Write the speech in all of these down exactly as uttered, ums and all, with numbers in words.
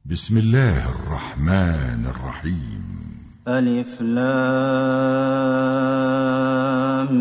بسم الله الرحمن الرحيم. ألف لام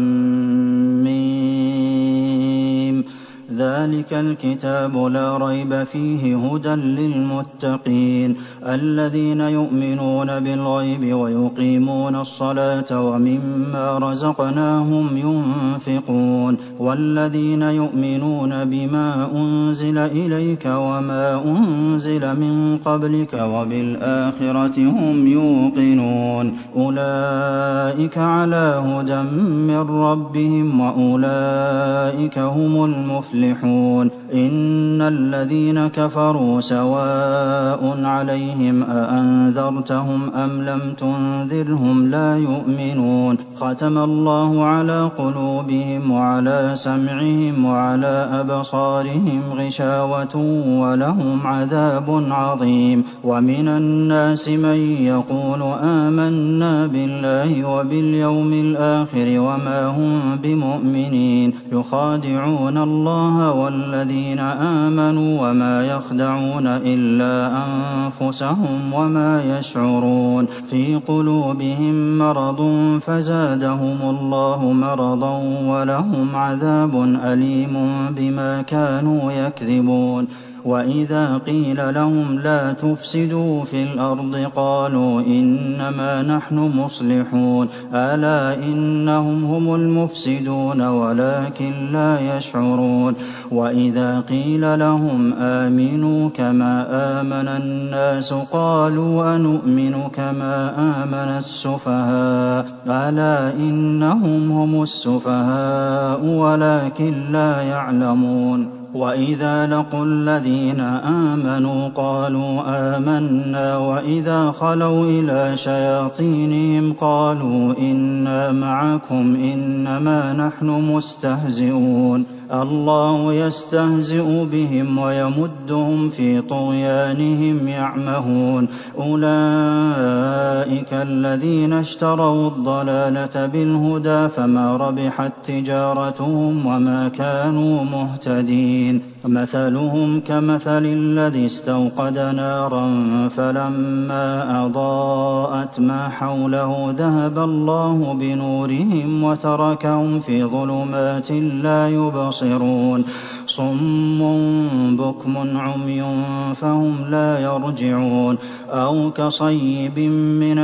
ميم. ذلك الكتاب لا ريب فيه هدى للمتقين الذين يؤمنون بالغيب ويقيمون الصلاة ومما رزقناهم ينفقون والذين يؤمنون بما أنزل إليك وما أنزل من قبلك وبالآخرة هم يوقنون أولئك على هدى من ربهم وأولئك هم المفلحون. إن الذين كفروا سواء عليهم أأنذرتهم أم لم تنذرهم لا يؤمنون ختم الله على قلوبهم وعلى سمعهم وعلى أبصارهم غشاوة ولهم عذاب عظيم. ومن الناس من يقول آمنا بالله وباليوم الآخر وما هم بمؤمنين يخادعون الله والذين آمنوا وما يخدعون إلا أنفسهم وما يشعرون في قلوبهم مرض فزادهم الله مرضا ولهم عذاب أليم بما كانوا يكذبون. وإذا قيل لهم لا تفسدوا في الأرض قالوا إنما نحن مصلحون ألا إنهم هم المفسدون ولكن لا يشعرون. وإذا قيل لهم آمنوا كما آمن الناس قالوا أنؤمن كما آمن السفهاء ألا إنهم هم السفهاء ولكن لا يعلمون. وإذا لقوا الذين آمنوا قالوا آمنا وإذا خلوا إلى شياطينهم قالوا إنا معكم إنما نحن مستهزئون الله يستهزئ بهم ويمدهم في طغيانهم يعمهون أولئك الذين اشتروا الضلالة بالهدى فما ربحت تجارتهم وما كانوا مهتدين. مثلهم كمثل الذي استوقد نارا فلما أضاءت ما حوله ذهب الله بنورهم وتركهم في ظلمات لا يبصرون صم بكم عمي فهم لا يرجعون أو كصيب من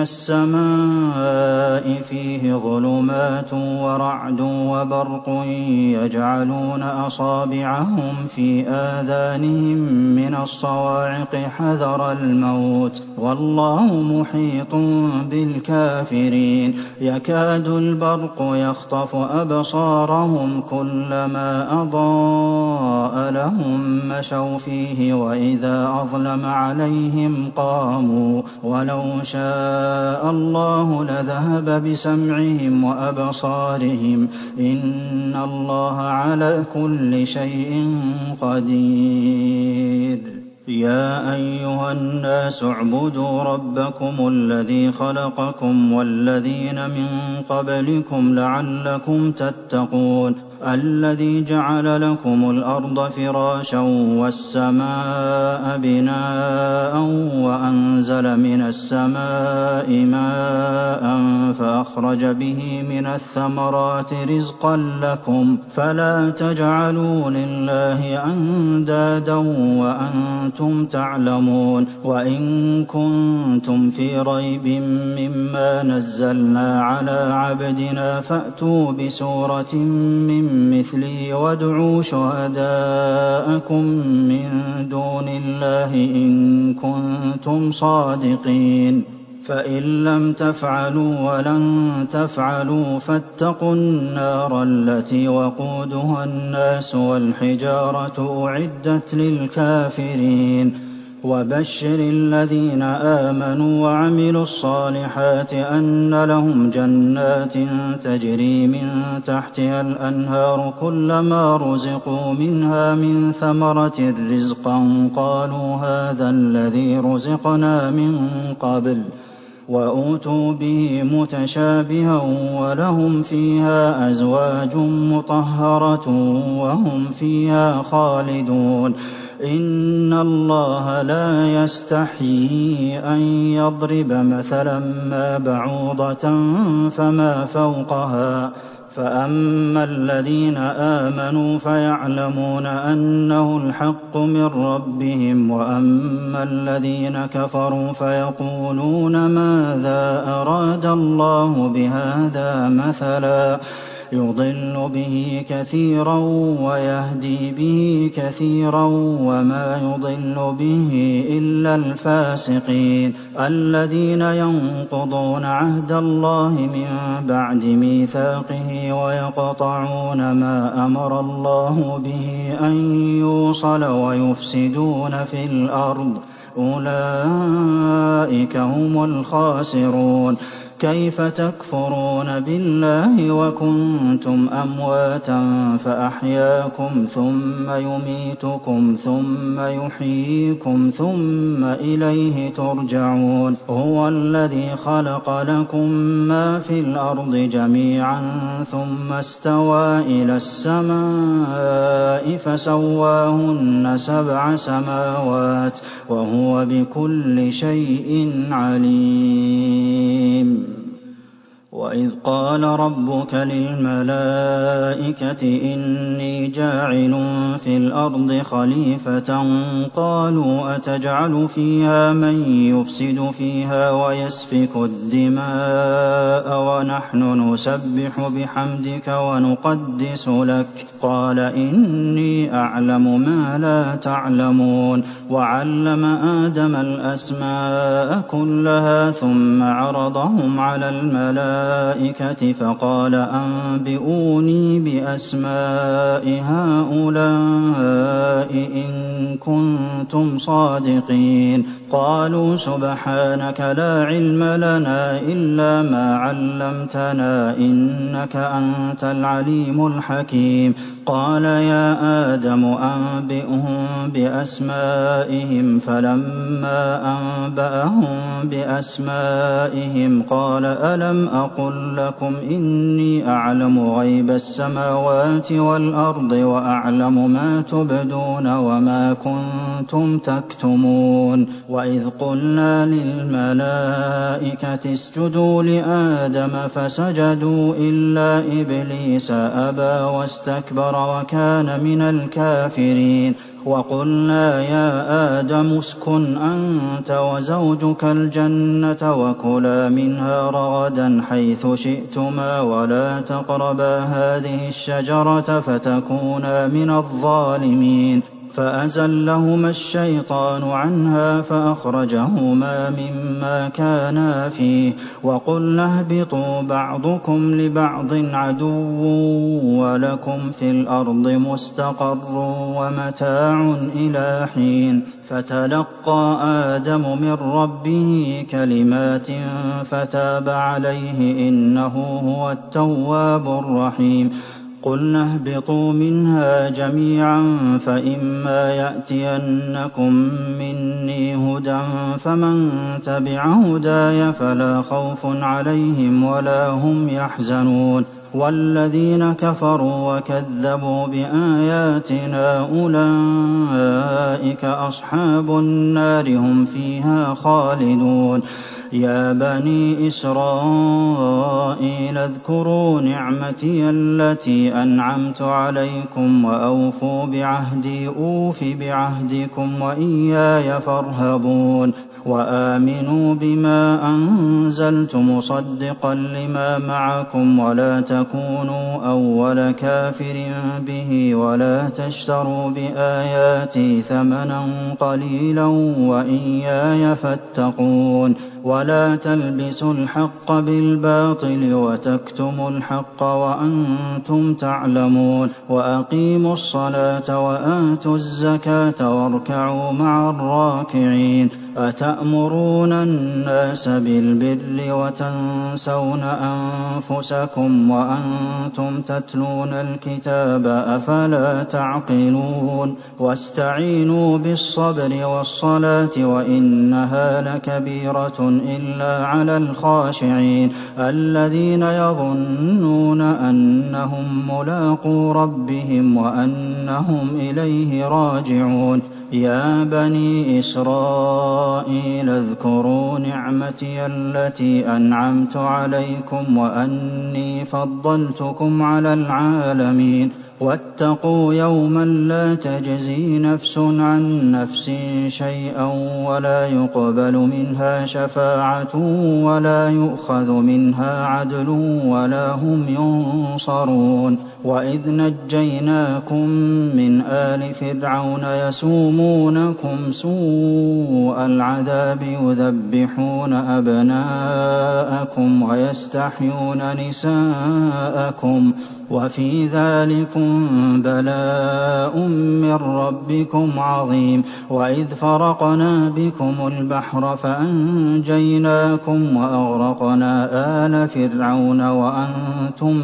السماء فيه ظلمات ورعد وبرق يجعلون أصابعهم في آذانهم من الصواعق حذر الموت والله محيط بالكافرين. يكاد البرق يخطف أبصارهم كلما أضاء لهم مشوا فيه وإذا أظلم عليهم قاموا ولو شاء الله لذهب بسمعهم وأبصارهم إن الله على كل شيء قدير. يا أيها الناس اعبدوا ربكم الذي خلقكم والذين من قبلكم لعلكم تتقون الذي جعل لكم الأرض فراشا والسماء بناء وأنزل من السماء ماء فأخرج به من الثمرات رزقا لكم فلا تجعلوا لله أندادا وأنتم تعلمون. وإن كنتم في ريب مما نزلنا على عبدنا فأتوا بسورة من مثله وادعوا شهداءكم من دون الله إن كنتم صادقين فإن لم تفعلوا ولن تفعلوا فاتقوا النار التي وقودها الناس والحجارة أعدت للكافرين. وبشر الذين آمنوا وعملوا الصالحات أن لهم جنات تجري من تحتها الأنهار كلما رزقوا منها من ثمرة رزقا قالوا هذا الذي رزقنا من قبل وأوتوا به متشابها ولهم فيها أزواج مطهرة وهم فيها خالدون إن الله لا يستحيي أن يضرب مثلا ما بعوضة فما فوقها فأما الذين آمنوا فيعلمون أنه الحق من ربهم وأما الذين كفروا فيقولون ماذا أراد الله بهذا مثلا يضل به كثيرا ويهدي به كثيرا وما يضل به إلا الفاسقين الذين ينقضون عهد الله من بعد ميثاقه ويقطعون ما أمر الله به أن يوصل ويفسدون في الأرض أولئك هم الخاسرون كيف تكفرون بالله وكنتم أمواتا فأحياكم ثم يميتكم ثم يحييكم ثم إليه ترجعون هو الذي خلق لكم ما في الأرض جميعا ثم استوى إلى السماء فسواهن سبع سماوات وهو بكل شيء عليم وإذ قال ربك للملائكة إني جاعل في الأرض خليفة قالوا أتجعل فيها من يفسد فيها ويسفك الدماء ونحن نسبح بحمدك ونقدس لك قال إني أعلم ما لا تعلمون وعلم آدم الأسماء كلها ثم عرضهم على الملائكة فقال أنبئوني بأسماء هؤلاء إن كنتم صادقين قالوا سبحانك لا علم لنا إلا ما علمتنا إنك أنت العليم الحكيم قال يا آدم أنبئهم بأسمائهم فلما أنبأهم بأسمائهم قال ألم أقل لكم إني أعلم غيب السماوات والأرض وأعلم ما تبدون وما كنتم تكتمون وإذ قلنا للملائكة اسجدوا لآدم فسجدوا إلا إبليس أبى واستكبر وكان من الكافرين وقلنا يا آدم اسكن أنت وزوجك الجنة وكلا منها رغدا حيث شئتما ولا تقربا هذه الشجرة فتكونا من الظالمين فأزلهما الشيطان عنها فأخرجهما مما كانا فيه وقلنا اهبطوا بعضكم لبعض عدو ولكم في الأرض مستقر ومتاع إلى حين فتلقى آدم من ربه كلمات فتاب عليه إنه هو التواب الرحيم قلنا اهبطوا منها جميعا فإما يأتينكم مني هدى فمن تبع هداي فلا خوف عليهم ولا هم يحزنون والذين كفروا وكذبوا بآياتنا أولئك أصحاب النار هم فيها خالدون يا بني إسرائيل اذكروا نعمتي التي أنعمت عليكم وأوفوا بعهدي أوف بعهدكم وإياي فارهبون وآمنوا بما أنزلت مصدقا لما معكم ولا تكونوا أول كافر به ولا تشتروا بآياتي ثمنا قليلا وإياي فاتقون ولا تلبسوا الحق بالباطل وتكتموا الحق وأنتم تعلمون وأقيموا الصلاة وآتوا الزكاة واركعوا مع الراكعين أتأمرون الناس بالبر وتنسون أنفسكم وأنتم تتلون الكتاب أفلا تعقلون واستعينوا بالصبر والصلاة وإنها لكبيرة إلا على الخاشعين الذين يظنون أنهم ملاقو ربهم وأنهم إليه راجعون يا بني إسرائيل اذكروا نعمتي التي أنعمت عليكم وأني فضلتكم على العالمين واتقوا يوما لا تجزي نفس عن نفس شيئا ولا يقبل منها شفاعة ولا يؤخذ منها عدل ولا هم ينصرون وإذ نجيناكم من آل فرعون يسومونكم سوء العذاب يذبحون أبناءكم ويستحيون نساءكم وفي ذلكم بلاء من ربكم عظيم وإذ فرقنا بكم البحر فأنجيناكم وأغرقنا آل فرعون وأنتم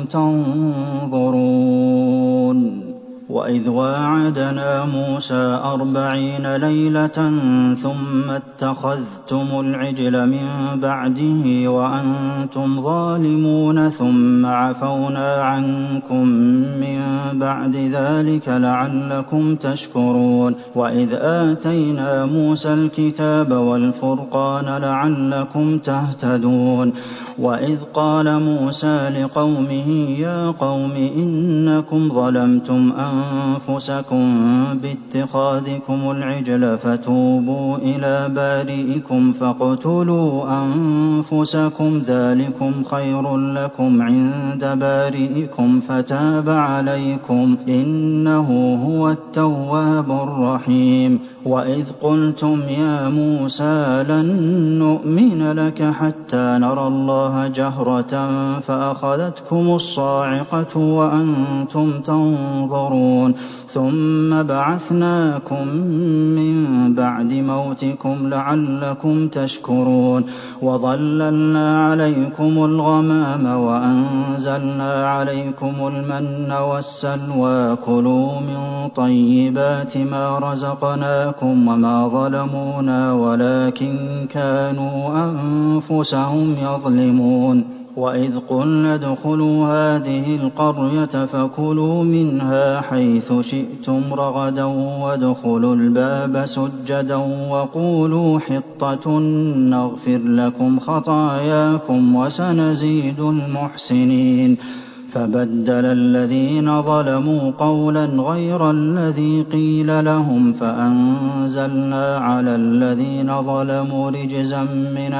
تنظرون وإذ واعدنا موسى أربعين ليلة ثم اتخذتم العجل من بعده وأنتم ظالمون ثم عفونا عنكم من بعد ذلك لعلكم تشكرون وإذ آتينا موسى الكتاب والفرقان لعلكم تهتدون وإذ قال موسى لقومه يا قوم إنكم ظلمتم أنفسكم باتخاذكم العجل فتوبوا إلى بارئكم فاقتلوا أنفسكم ذلكم خير لكم عند بارئكم فتاب عليكم إنه هو التواب الرحيم وإذ قلتم يا موسى لن نؤمن لك حتى نرى الله جهرة فأخذتكم الصاعقة وأنتم تنظرون ثم بعثناكم من بعد موتكم لعلكم تشكرون وظللنا عليكم الغمام وأنزلنا عليكم المن والسلوى كلوا من طيبات ما رزقناكم وما ظلمونا ولكن كانوا أنفسهم يظلمون وإذ قلنا ادخلوا هذه القرية فكلوا منها حيث شئتم رغدا وادخلوا الباب سجدا وقولوا حطة نغفر لكم خطاياكم وسنزيد المحسنين فبدل الذين ظلموا قولا غير الذي قيل لهم فأنزلنا على الذين ظلموا رجزا من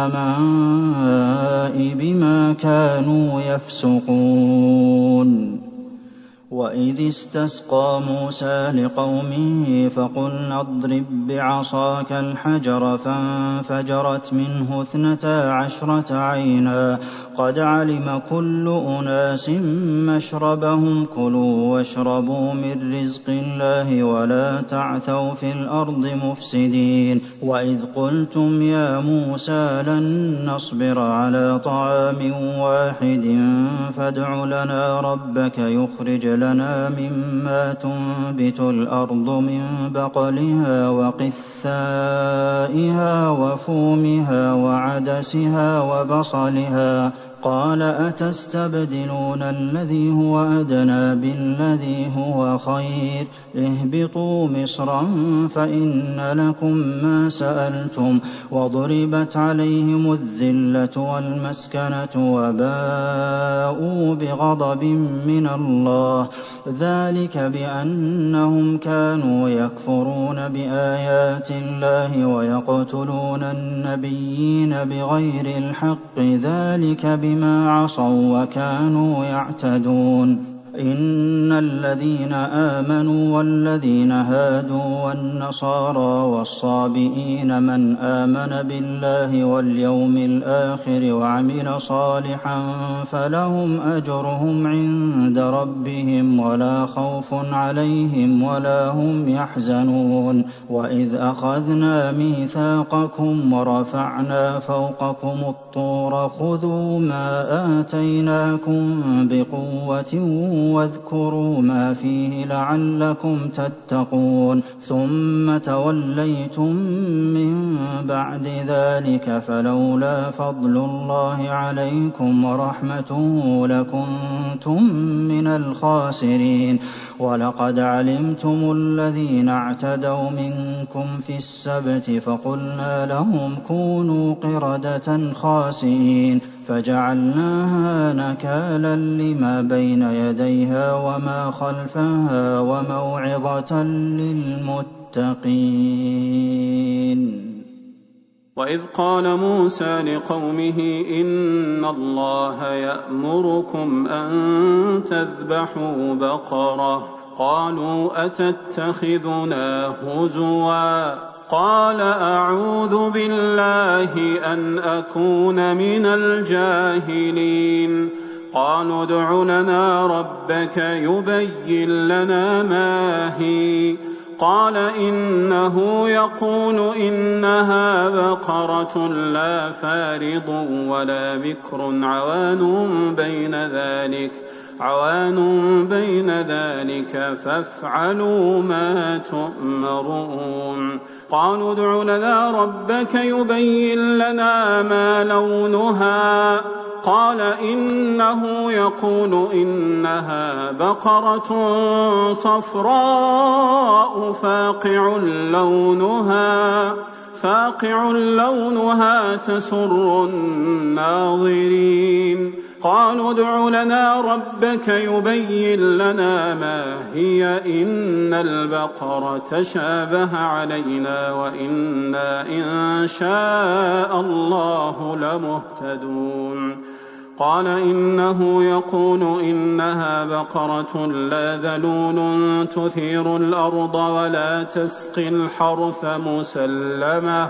السماء بما كانوا يفسقون وإذ استسقى موسى لقومه فقلنا اضرب بعصاك الحجر فانفجرت منه اثنتا عشرة عينا قد علم كل أناس مشربهم كلوا واشربوا من رزق الله ولا تعثوا في الأرض مفسدين وإذ قلتم يا موسى لن نصبر على طعام واحد فادع لنا ربك يخرج لنا مما تنبت الأرض من بقلها وقثائها وفومها وعدسها وبصلها قال أتستبدلون الذي هو أدنى بالذي هو خير اهبطوا مصرا فإن لكم ما سألتم وضربت عليهم الذلة والمسكنة وباءوا بغضب من الله ذلك بأنهم كانوا يكفرون بآيات الله ويقتلون النبيين بغير الحق ذلك بما عصوا وكانوا يعتدون إن الذين آمنوا والذين هادوا والنصارى والصابئين من آمن بالله واليوم الآخر وعمل صالحا فلهم أجرهم عند ربهم ولا خوف عليهم ولا هم يحزنون وإذ أخذنا ميثاقكم ورفعنا فوقكم الطور خذوا ما آتيناكم بقوة واذكروا ما فيه لعلكم تتقون ثم توليتم من بعد ذلك فلولا فضل الله عليكم ورحمته لكنتم من الخاسرين ولقد علمتم الذين اعتدوا منكم في السبت فقلنا لهم كونوا قردة خاسئين فجعلناها نكالا لما بين يديها وما خلفها وموعظة للمتقين. وإذ قال موسى لقومه إن الله يأمركم أن تذبحوا بقرة قالوا أتتخذنا هزوا قال أعوذ بالله أن أكون من الجاهلين قالوا ادع لنا ربك يبين لنا ما هي قال إنه يقول إنها بقرة لا فارض ولا بكر عوان بين ذلك عوان بين ذلك فافعلوا ما تؤمرون قالوا ادع لنا ربك يبين لنا ما لونها قال إنه يقول إنها بقرة صفراء فاقع لونها فاقع لونها تسر الناظرين قالوا ادع لنا ربك يبين لنا ما هي إن البقرة شابه علينا وإنا إن شاء الله لمهتدون قال إنه يقول إنها بقرة لا ذلول تثير الأرض ولا تسقي الحرث مسلمة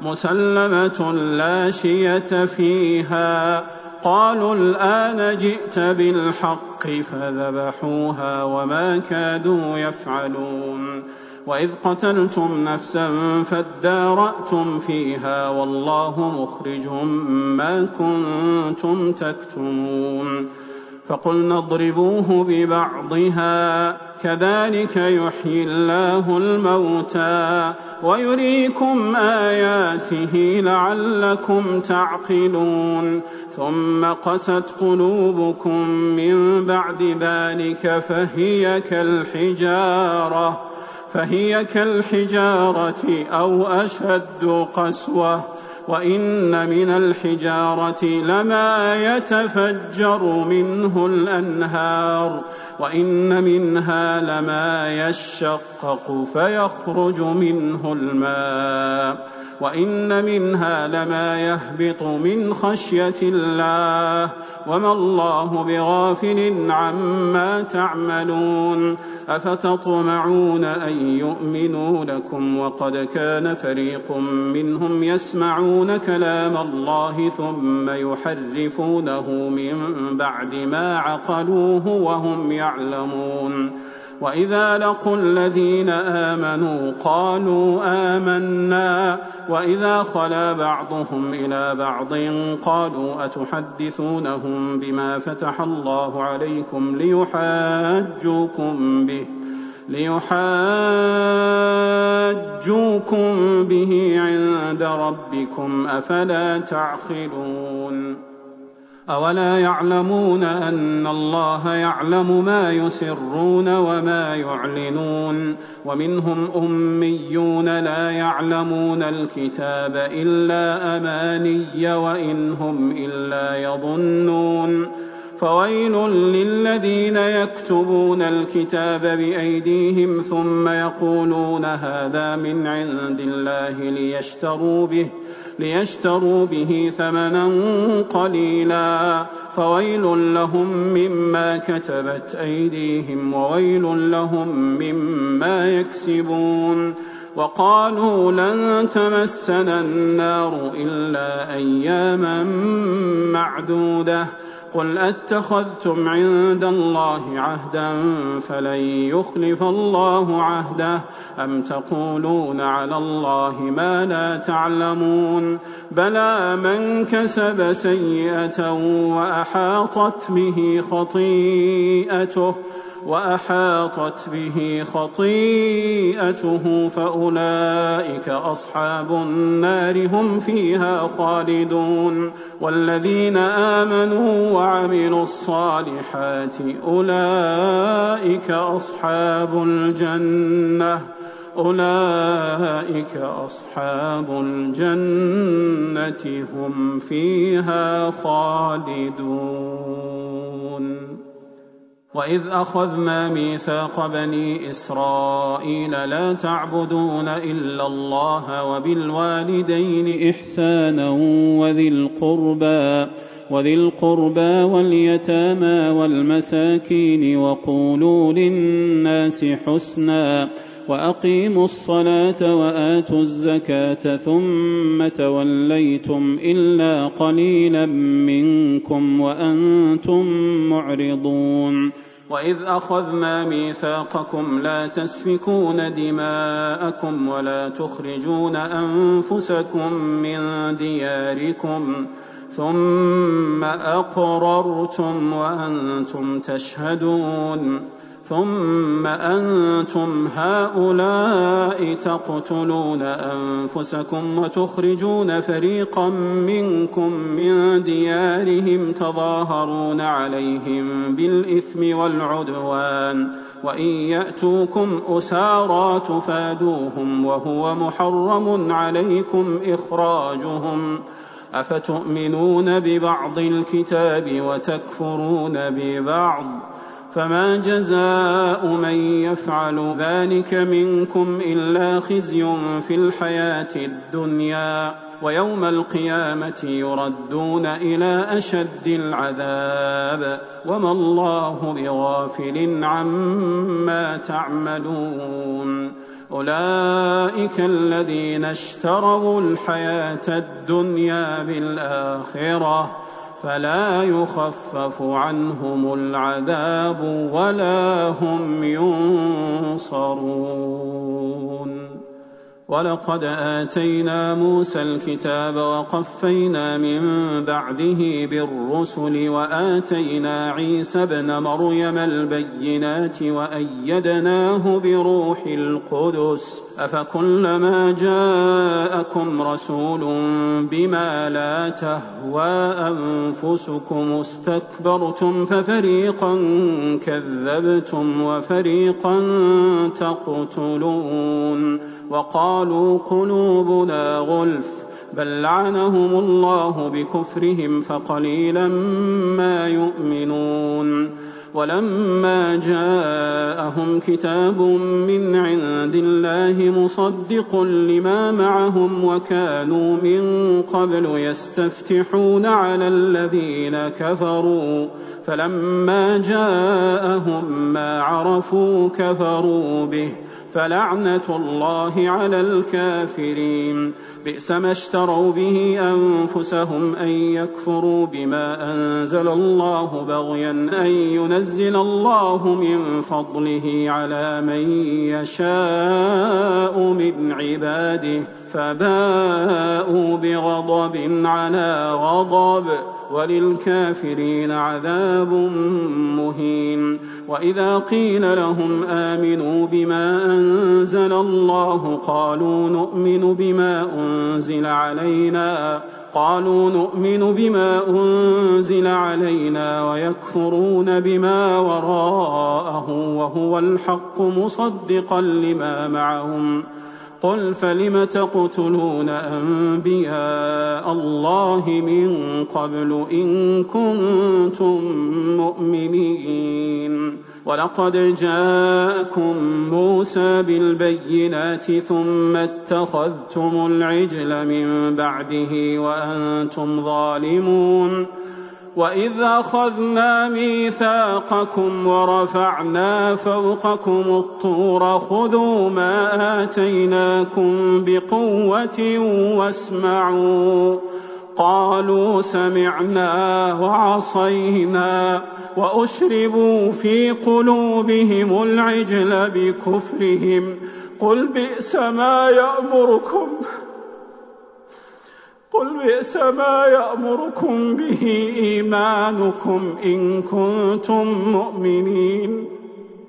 مسلمة لا شية فيها قالوا الآن جئت بالحق فذبحوها وما كادوا يفعلون وإذ قتلتم نفسا فادارأتم فيها والله مخرج ما كنتم تكتمون فقلنا اضربوه ببعضها كذلك يحيي الله الموتى ويريكم آياته لعلكم تعقلون ثم قست قلوبكم من بعد ذلك فهي كالحجارة فهي كالحجارة أو أشد قسوة وإن من الحجارة لما يتفجر منه الأنهار وإن منها لما يشقق فيخرج منه الماء وإن منها لما يهبط من خشية الله وما الله بغافل عما تعملون أفتطمعون أن يؤمنوا لكم وقد كان فريق منهم يسمعون كلام الله ثم يحرفونه من بعد ما عقلوه وهم يعلمون وإذا لقوا الذين آمنوا قالوا آمنا وإذا خلا بعضهم إلى بعض قالوا أتحدثونهم بما فتح الله عليكم ليحاجوكم به ليحاجوكم به عند ربكم أفلا تعقلون أولا يعلمون أن الله يعلم ما يسرون وما يعلنون ومنهم أميون لا يعلمون الكتاب إلا أماني وإن هم إلا يظنون فويل للذين يكتبون الكتاب بأيديهم ثم يقولون هذا من عند الله ليشتروا به ليشتروا به ثمنا قليلا فويل لهم مما كتبت أيديهم وويل لهم مما يكسبون وقالوا لن تمسنا النار إلا أياما معدودة قل أتخذتم عند الله عهدا فلن يخلف الله عهده أم تقولون على الله ما لا تعلمون بلى من كسب سيئة وأحاطت به خطيئته وأحاطت به خطيئته فأولئك أصحاب النار هم فيها خالدون والذين آمنوا وعملوا الصالحات أولئك أصحاب الجنة أولئك أصحاب الجنة هم فيها خالدون. وإذ أخذنا ميثاق بني إسرائيل لا تعبدون إلا الله وبالوالدين إحسانا وذي القربى وذي القربى واليتامى والمساكين وقولوا للناس حسنا وأقيموا الصلاة وآتوا الزكاة ثم توليتم إلا قليلا منكم وأنتم معرضون. وإذ أخذنا ميثاقكم لا تسفكون دماءكم ولا تخرجون أنفسكم من دياركم ثم أقررتم وأنتم تشهدون ثم أنتم هؤلاء تقتلون أنفسكم وتخرجون فريقا منكم من ديارهم تظاهرون عليهم بالإثم والعدوان وإن يأتوكم أسارى تفادوهم وهو محرم عليكم إخراجهم أفتؤمنون ببعض الكتاب وتكفرون ببعض فما جزاء من يفعل ذلك منكم إلا خزي في الحياة الدنيا ويوم القيامة يردون إلى أشد العذاب وما الله بغافل عما تعملون. أولئك الذين اشتروا الحياة الدنيا بالآخرة فلا يخفف عنهم العذاب ولا هم ينصرون. ولقد آتينا موسى الكتاب وقفينا من بعده بالرسل وآتينا عيسى ابن مريم البينات وأيدناه بروح القدس أفكلما جاءكم رسول بما لا تهوى أنفسكم استكبرتم ففريقا كذبتم وفريقا تقتلون وقالوا قلوبنا غلف بل لعنهم الله بكفرهم فقليلا ما يؤمنون. ولما جاءهم كتاب من عند الله مصدق لما معهم وكانوا من قبل يستفتحون على الذين كفروا فلما جاءهم ما عرفوا كفروا به فلعنة الله على الكافرين. بئس ما اشتروا به أنفسهم أن يكفروا بما أنزل الله بغيا أن ينزل الله من فضله على من يشاء من عباده فباءوا بغضب على غضب وللكافرين عذاب مهين. وإذا قيل لهم آمنوا بما أنزل الله قالوا نؤمن بما أنزل علينا قالوا نؤمن بما أنزل علينا ويكفرون بما وراءه وهو الحق مصدقا لما معهم قل فلم تقتلون أنبياء الله من قبل إن كنتم مؤمنين. ولقد جاءكم موسى بالبينات ثم اتخذتم العجل من بعده وأنتم ظالمون. وإذ أخذنا ميثاقكم ورفعنا فوقكم الطور خذوا ما آتيناكم بقوة واسمعوا قالوا سمعنا وعصينا وأشربوا في قلوبهم العجل بكفرهم قل بئس ما يأمركم قل بئس ما يأمركم به إيمانكم إن كنتم مؤمنين.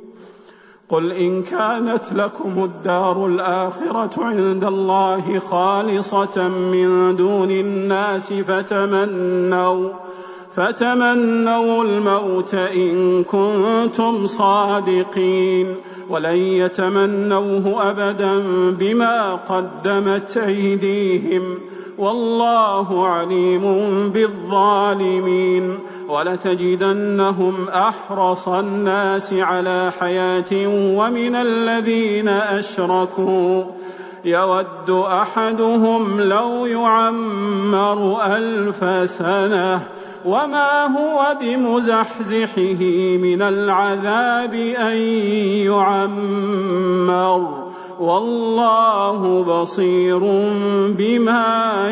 قل إن كانت لكم الدار الآخرة عند الله خالصة من دون الناس فتمنوا فتمنوا الموت إن كنتم صادقين ولن يتمنوه أبدا بما قدمت أيديهم والله عليم بالظالمين ولتجدنهم أحرص الناس على حياة ومن الذين أشركوا يود أحدهم لو يعمر ألف سنة وما هو بمزحزحه من العذاب أن يعمر والله بصير بما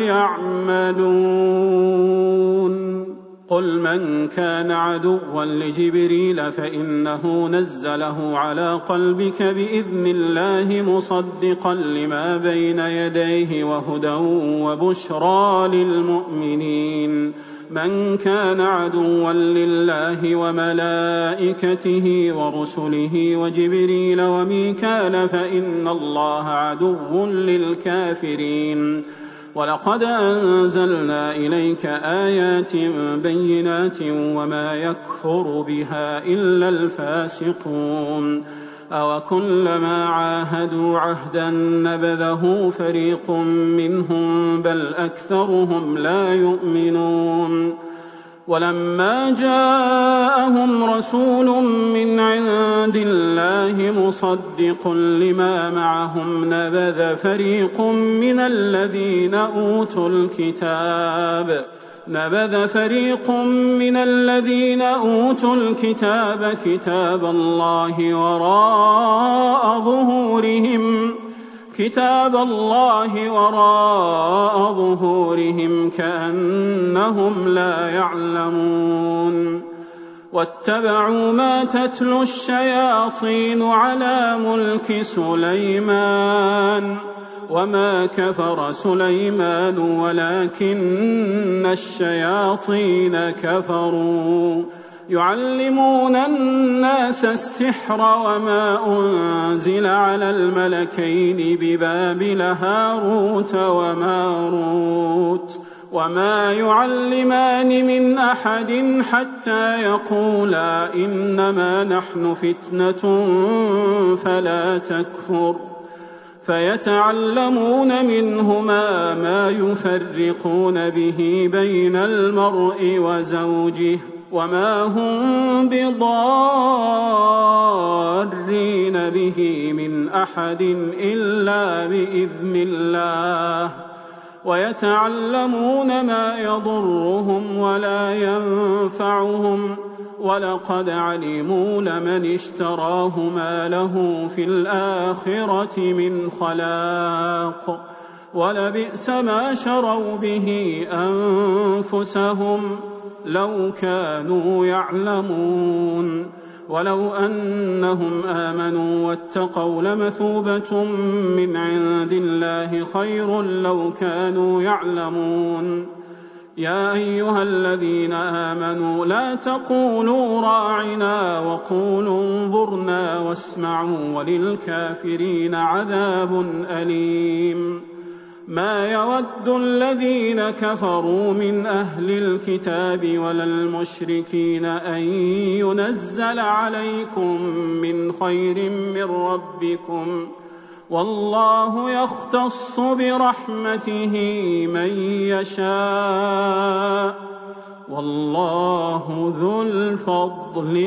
يعملون قل من كان عدوا لجبريل فإنه نزله على قلبك بإذن الله مصدقا لما بين يديه وهدى وبشرى للمؤمنين من كان عدوا لله وملائكته ورسله وجبريل وميكال فإن الله عدو للكافرين ولقد أنزلنا إليك آيات بينات وما يكفر بها إلا الفاسقون أوكلما عاهدوا عهدا نبذه فريق منهم بل أكثرهم لا يؤمنون ولما جاءهم رسول من عند الله مصدق لما معهم نبذ فريق من الذين أوتوا الكتاب نبذ فريق من الذين أوتوا الكتاب كتاب الله وراء ظهورهم كتاب الله وراء ظهورهم كأنهم لا يعلمون واتبعوا ما تتلو الشياطين على ملك سليمان وما كفر سليمان ولكن الشياطين كفروا يعلمون الناس السحر وما أنزل على الملكين ببابل هاروت وماروت وما يعلمان من أحد حتى يقولا إنما نحن فتنة فلا تكفر فيتعلمون منهما ما يفرقون به بين المرء وزوجه وما هم بضارين به من أحد إلا بإذن الله ويتعلمون ما يضرهم ولا ينفعهم ولقد علموا لمن اشتراه ما له في الآخرة من خلاق ولبئس ما شروا به أنفسهم لو كانوا يعلمون ولو أنهم آمنوا واتقوا لمثوبة من عند الله خير لو كانوا يعلمون يا أيها الذين آمنوا لا تقولوا راعنا وقولوا انظرنا واسمعوا وللكافرين عذاب أليم ما يود الذين كفروا من أهل الكتاب ولا المشركين أن ينزل عليكم من خير من ربكم والله يختص برحمته من يشاء والله ذو الفضل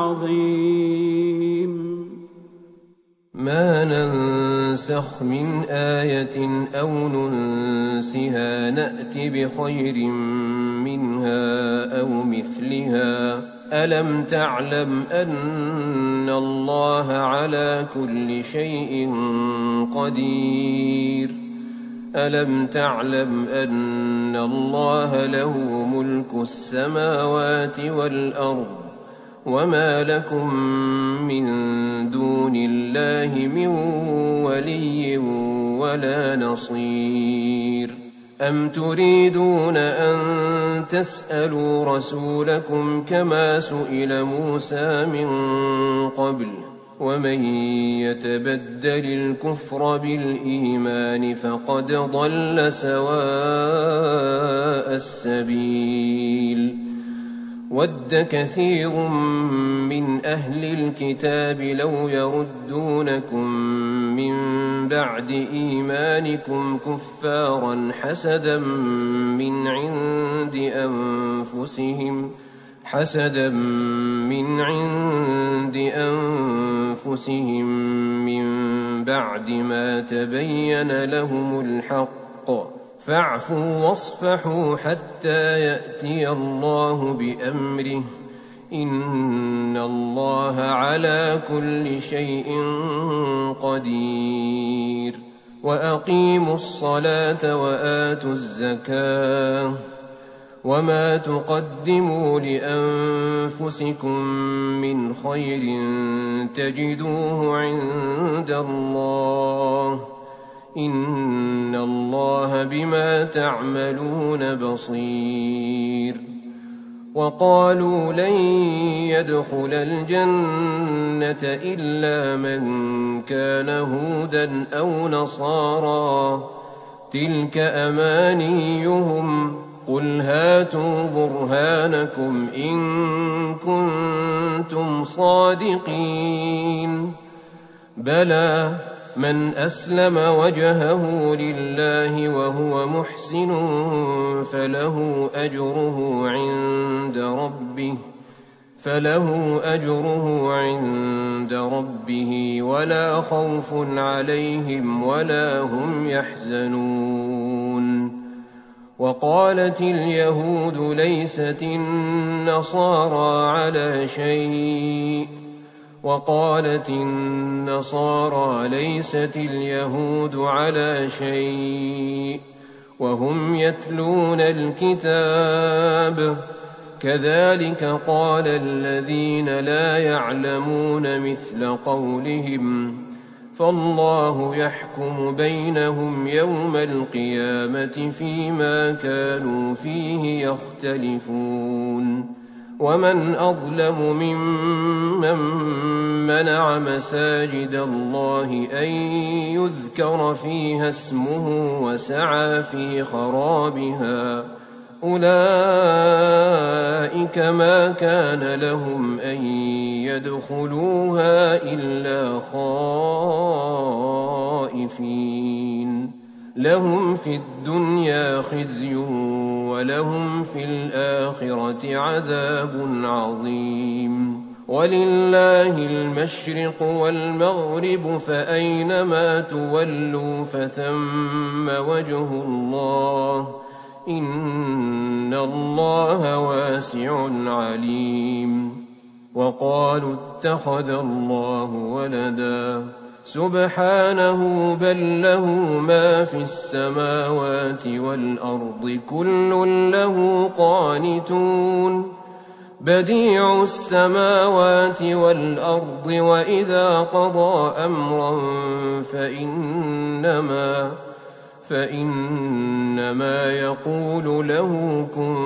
العظيم ما ننسخ من آية أو ننسها نأت بخير منها أو مثلها ألم تعلم أن الله على كل شيء قدير ألم تعلم أن الله له ملك السماوات والأرض وما لكم من دون الله من ولي ولا نصير أم تريدون أن تسألوا رسولكم كما سئل موسى من قبل ومن يتبدل الكفر بالإيمان فقد ضل سواء السبيل ود كثير من أهل الكتاب لو يردونكم من بعد إيمانكم كفارا حسدا من عند أنفسهم حسدا من عند أنفسهم من بعد ما تبين لهم الحق فاعفوا واصفحوا حتى يأتي الله بأمره إن الله على كل شيء قدير وأقيموا الصلاة وآتوا الزكاة وما تقدموا لأنفسكم من خير تجدوه عند الله إن الله بما تعملون بصير وقالوا لن يدخل الجنة إلا من كان هودا أو نصارى تلك أمانيهم قل هاتوا برهانكم إن كنتم صادقين بلى من أسلم وجهه لله وهو محسن فله أجره عند ربه فله أجره عند ربه ولا خوف عليهم ولا هم يحزنون وقالت اليهود ليست النصارى على شيء وقالت النصارى ليست اليهود على شيء وهم يتلون الكتاب كذلك قال الذين لا يعلمون مثل قولهم فالله يحكم بينهم يوم القيامة فيما كانوا فيه يختلفون ومن أظلم ممن منع مساجد الله أن يذكر فيها اسمه وسعى في خرابها أولئك ما كان لهم أن يدخلوها إلا خائفين لهم في الدنيا خزي ولهم في الآخرة عذاب عظيم ولله المشرق والمغرب فأينما تولوا فثم وجه الله إن الله واسع عليم وقالوا اتخذ الله ولدا سبحانه بل له ما في السماوات والأرض كل له قانتون بديع السماوات والأرض وإذا قضى أمرا فإنما فإنما يقول له كن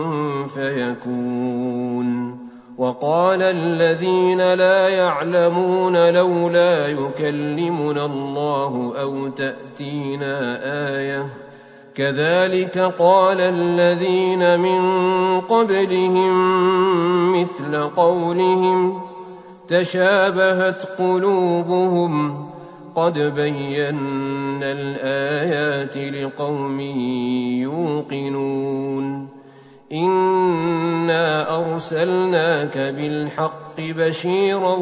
فيكون وقال الذين لا يعلمون لولا يكلمنا الله أو تأتينا آية كذلك قال الذين من قبلهم مثل قولهم تشابهت قلوبهم قد بينا الآيات لقوم يوقنون إنا أرسلناك بالحق بشيرا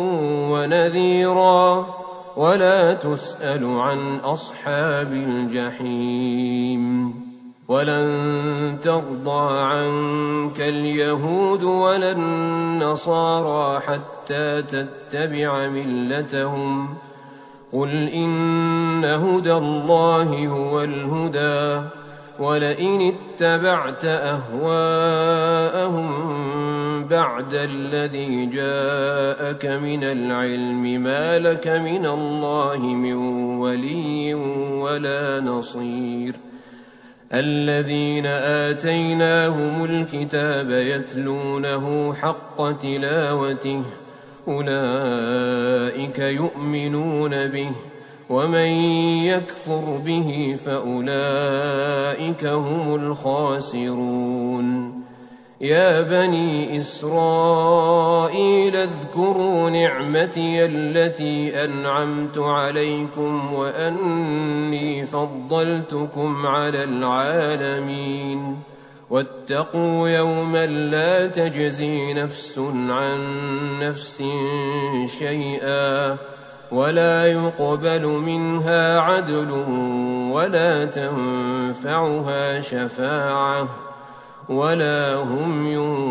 ونذيرا ولا تسأل عن أصحاب الجحيم ولن ترضى عنك اليهود ولا النصارى حتى تتبع ملتهم قل إن هدى الله هو الهدى ولئن اتبعت أهواءهم بعد الذي جاءك من العلم ما لك من الله من ولي ولا نصير الذين آتيناهم الكتاب يتلونه حق تلاوته أولئك يؤمنون به، ومن يكفر به فأولئك هم الخاسرون. يا بني إسرائيل اذكروا نعمتي التي أنعمت عليكم وأني فضلتكم على العالمين. واتقوا يوما لا تجزي نفس عن نفس شيئا ولا يقبل منها عدل ولا تنفعها شفاعة ولا هم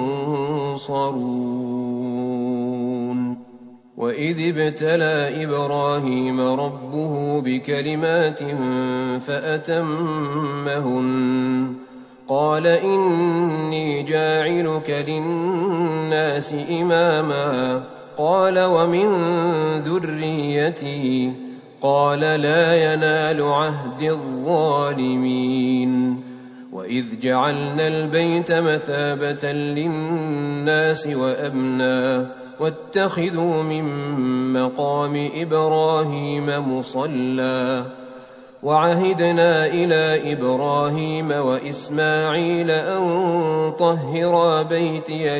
ينصرون. وإذ ابتلى إبراهيم ربه بكلمات فأتمهن قال إني جاعلك للناس إماما قال ومن ذريتي قال لا ينال عهد الظالمين. وإذ جعلنا البيت مثابة للناس وأمنا واتخذوا من مقام إبراهيم مصلى وعهدنا إلى إبراهيم وإسماعيل أن طهرا بيتي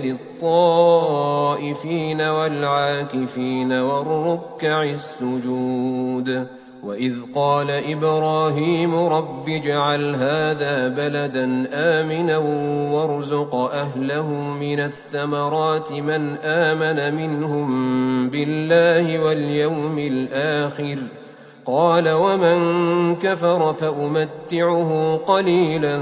للطائفين والعاكفين والركع السجود. وإذ قال إبراهيم رب اجعل هذا بلدا آمنا وارزق أهله من الثمرات من آمن منهم بالله واليوم الآخر قال ومن كفر فأمتعه قليلا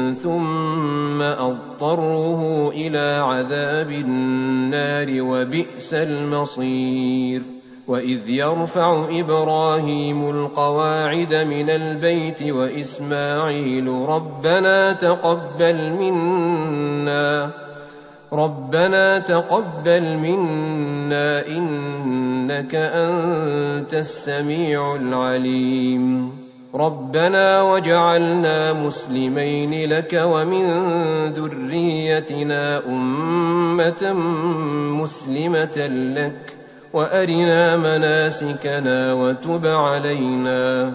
ثم أضطره إلى عذاب النار وبئس المصير. وإذ يرفع إبراهيم القواعد من البيت وإسماعيل ربنا تقبل منا ربنا تقبل منا إنك أنت السميع العليم ربنا وجعلنا مسلمين لك ومن ذريتنا أمة مسلمة لك وأرنا مناسكنا وتب علينا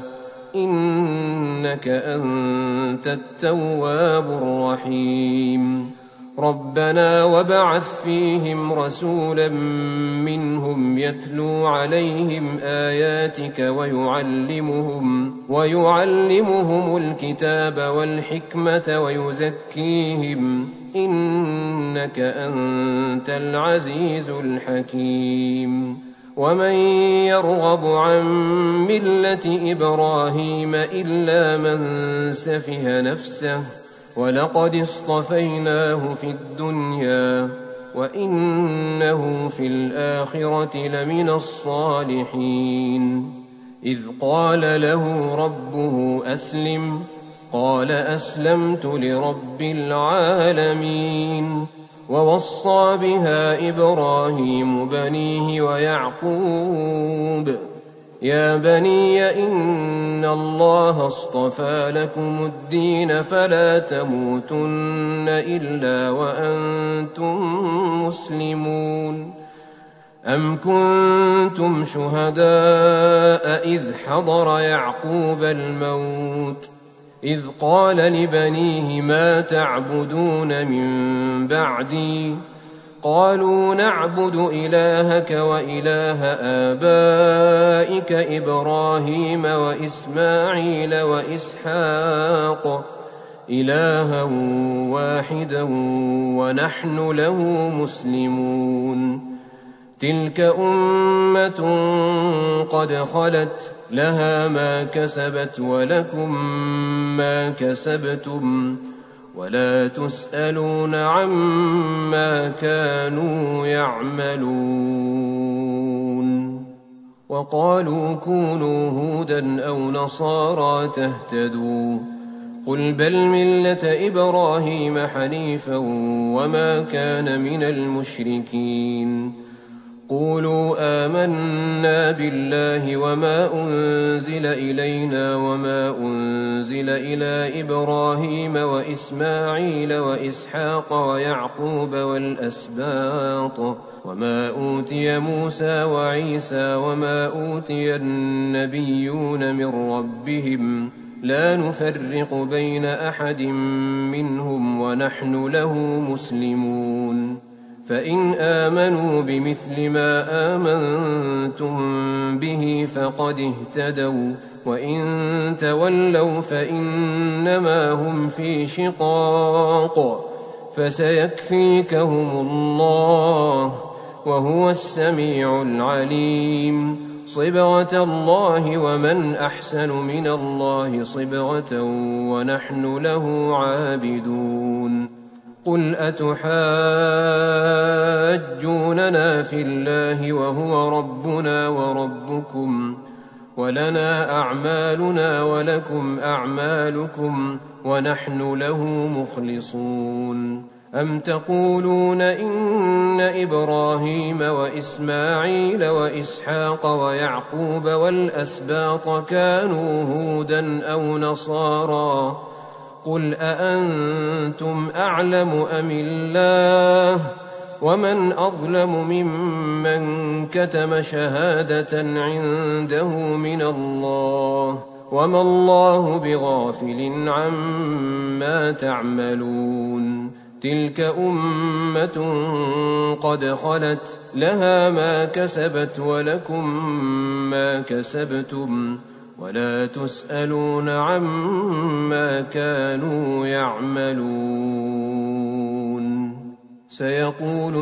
إنك أنت التواب الرحيم. ربنا وبعث فيهم رسولا منهم يتلو عليهم آياتك ويعلمهم ويعلمهم الكتاب والحكمة ويزكيهم إنك أنت العزيز الحكيم. ومن يرغب عن ملة إبراهيم إلا من سفه نفسه ولقد اصطفيناه في الدنيا وإنه في الآخرة لمن الصالحين. إذ قال له ربه أسلم قال أسلمت لرب العالمين. ووصى بها إبراهيم بنيه ويعقوب يا بني إن الله اصطفى لكم الدين فلا تموتن إلا وأنتم مسلمون. أم كنتم شهداء إذ حضر يعقوب الموت إذ قال لبنيه ما تعبدون من بعدي قالوا نعبد إلهك وإله آبائك إبراهيم وإسماعيل وإسحاق إلها واحدا ونحن له مسلمون. تلك أمة قد خلت لها ما كسبت ولكم ما كسبتم ولا تسألون عما كانوا يعملون. وقالوا كونوا هودا أو نصارى تهتدوا قل بل ملة إبراهيم حنيفا وما كان من المشركين. قولوا آمنا بالله وما أنزل إلينا وما أنزل إلى إبراهيم وإسماعيل وإسحاق ويعقوب والأسباط وما أوتي موسى وعيسى وما أوتي النبيون من ربهم لا نفرق بين أحد منهم ونحن له مسلمون فإن آمنوا بمثل ما آمنتم به فقد اهتدوا وإن تولوا فإنما هم في شقاق فسيكفيكهم الله وهو السميع العليم صبغة الله ومن أحسن من الله صبغة ونحن له عابدون قل أتحاجوننا في الله وهو ربنا وربكم ولنا أعمالنا ولكم أعمالكم ونحن له مخلصون أم تقولون إن إبراهيم وإسماعيل وإسحاق ويعقوب والأسباط كانوا هودا أو نصارى قل أأنتم أعلم أم الله ومن أظلم ممن كتم شهادة عنده من الله وما الله بغافل عما تعملون تلك أمة قد خلت لها ما كسبت ولكم ما كسبتم ولا تسألون عما كانوا يعملون سيقول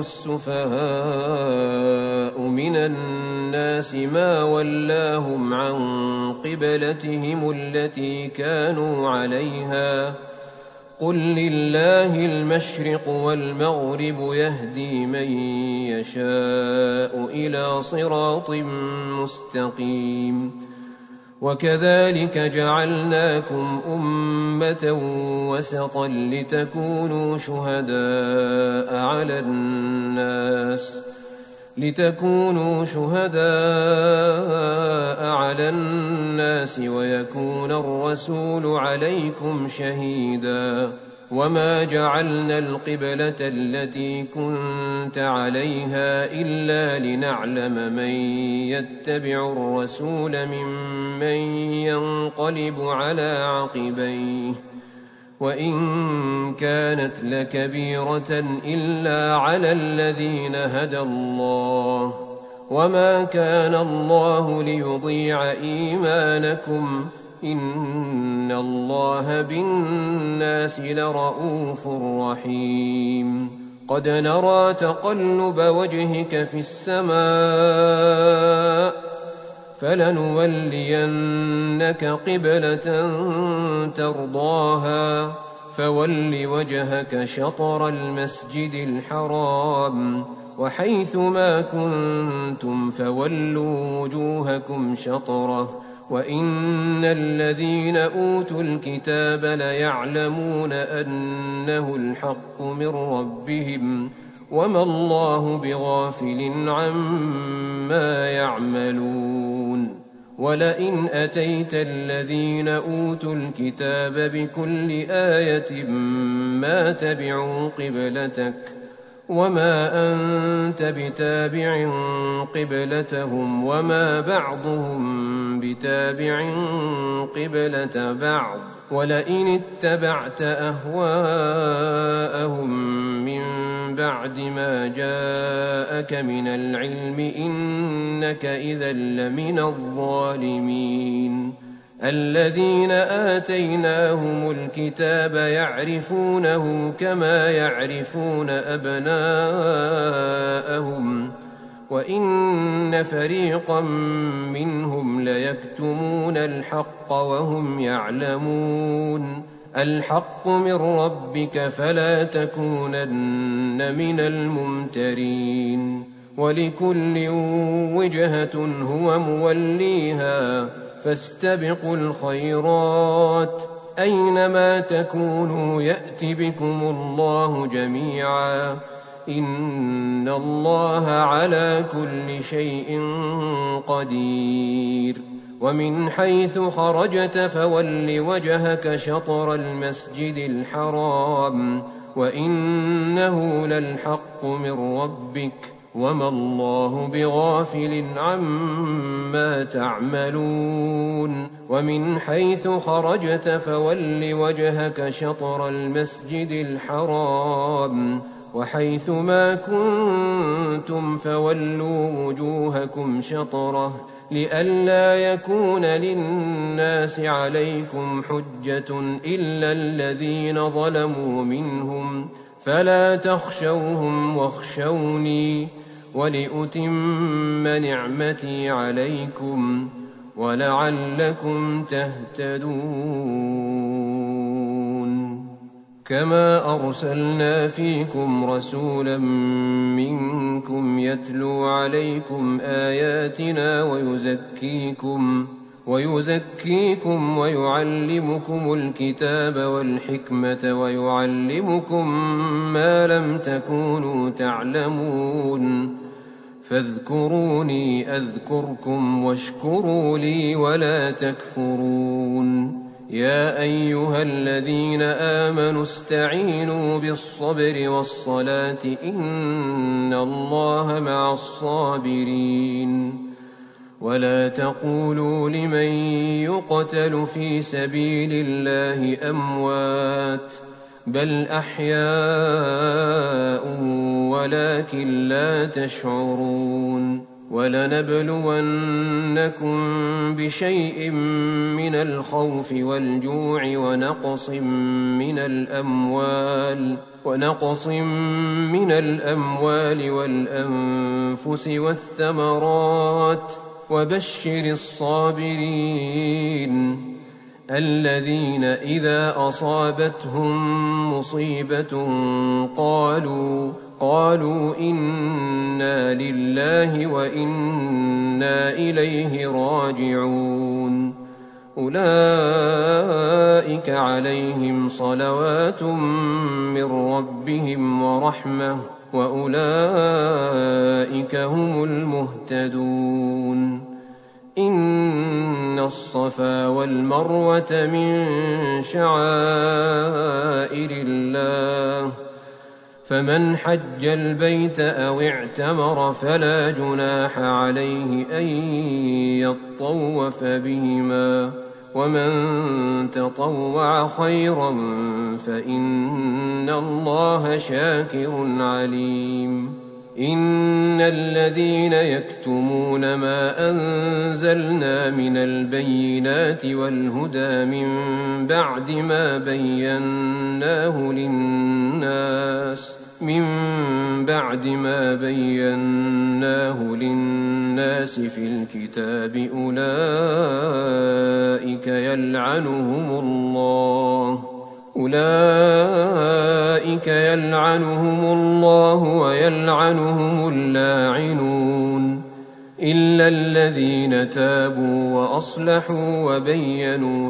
السفهاء من الناس ما ولاهم عن قبلتهم التي كانوا عليها قل لله المشرق والمغرب يهدي من يشاء إلى صراط مستقيم وكذلك جعلناكم أمة وسطا لتكونوا شهداء على الناس لتكونوا شهداء على الناس ويكون الرسول عليكم شهيدا وما جعلنا القبلة التي كنت عليها إلا لنعلم من يتبع الرسول ممن ينقلب على عقبيه وإن كانت لكبيرة إلا على الذين هدى الله وما كان الله ليضيع إيمانكم إن الله بالناس لرؤوف رحيم قد نرى تقلب وجهك في السماء فلنولينك قبلة ترضاها فول وجهك شطر المسجد الحرام وحيث ما كنتم فولوا وجوهكم شطره وإن الذين أوتوا الكتاب ليعلمون أنه الحق من ربهم وما الله بغافل عما يعملون ولئن أتيت الذين أوتوا الكتاب بكل آية ما تبعوا قبلتك وما أنت بتابع قبلتهم وما بعضهم بتابع قبلة بعض ولئن اتبعت أهواءهم من بعد ما جاءك من العلم إنك إذا لمن الظالمين الذين آتيناهم الكتاب يعرفونه كما يعرفون أبناءهم وإن فريقا منهم ليكتمون الحق وهم يعلمون الحق من ربك فلا تكونن من الممترين ولكل وجهة هو موليها فاستبقوا الخيرات أينما تكونوا يأت بكم الله جميعا إن الله على كل شيء قدير ومن حيث خرجت فول وجهك شطر المسجد الحرام وإنه للحق من ربك وما الله بغافل عما تعملون ومن حيث خرجت فول وجهك شطر المسجد الحرام وحيث ما كنتم فولوا وجوهكم شطره لئلا يكون للناس عليكم حجة إلا الذين ظلموا منهم فلا تخشوهم واخشوني ولأتم نعمتي عليكم ولعلكم تهتدون كما أرسلنا فيكم رسولا منكم يتلو عليكم آياتنا ويزكيكم ويزكيكم ويعلمكم الكتاب والحكمة ويعلمكم ما لم تكونوا تعلمون فاذكروني أذكركم واشكروا لي ولا تكفرون يا أيها الذين آمنوا استعينوا بالصبر والصلاة إن الله مع الصابرين ولا تقولوا لمن يقتل في سبيل الله أموات بل أحياء ولكن لا تشعرون ولنبلونكم بشيء من الخوف والجوع ونقص من الأموال ونقص من الأموال والأنفس والثمرات وبشر الصابرين الذين إذا أصابتهم مصيبة قالوا قالوا إنا لله وإنا إليه راجعون أولئك عليهم صلوات من ربهم ورحمة وأولئك هم المهتدون إن الصفا والمروة من شعائر الله فمن حج البيت أو اعتمر فلا جناح عليه أن يطوف بهما ومن تطوع خيرا فإن الله شاكر عليم إن الذين يكتمون ما أنزلنا من البينات والهدى من بعد ما بيناه للناس من بعد ما بيناه للناس في الكتاب أولئك يلعنهم الله أولئك يلعنهم الله ويلعنهم اللاعنون إلا الذين تابوا وأصلحوا وبينوا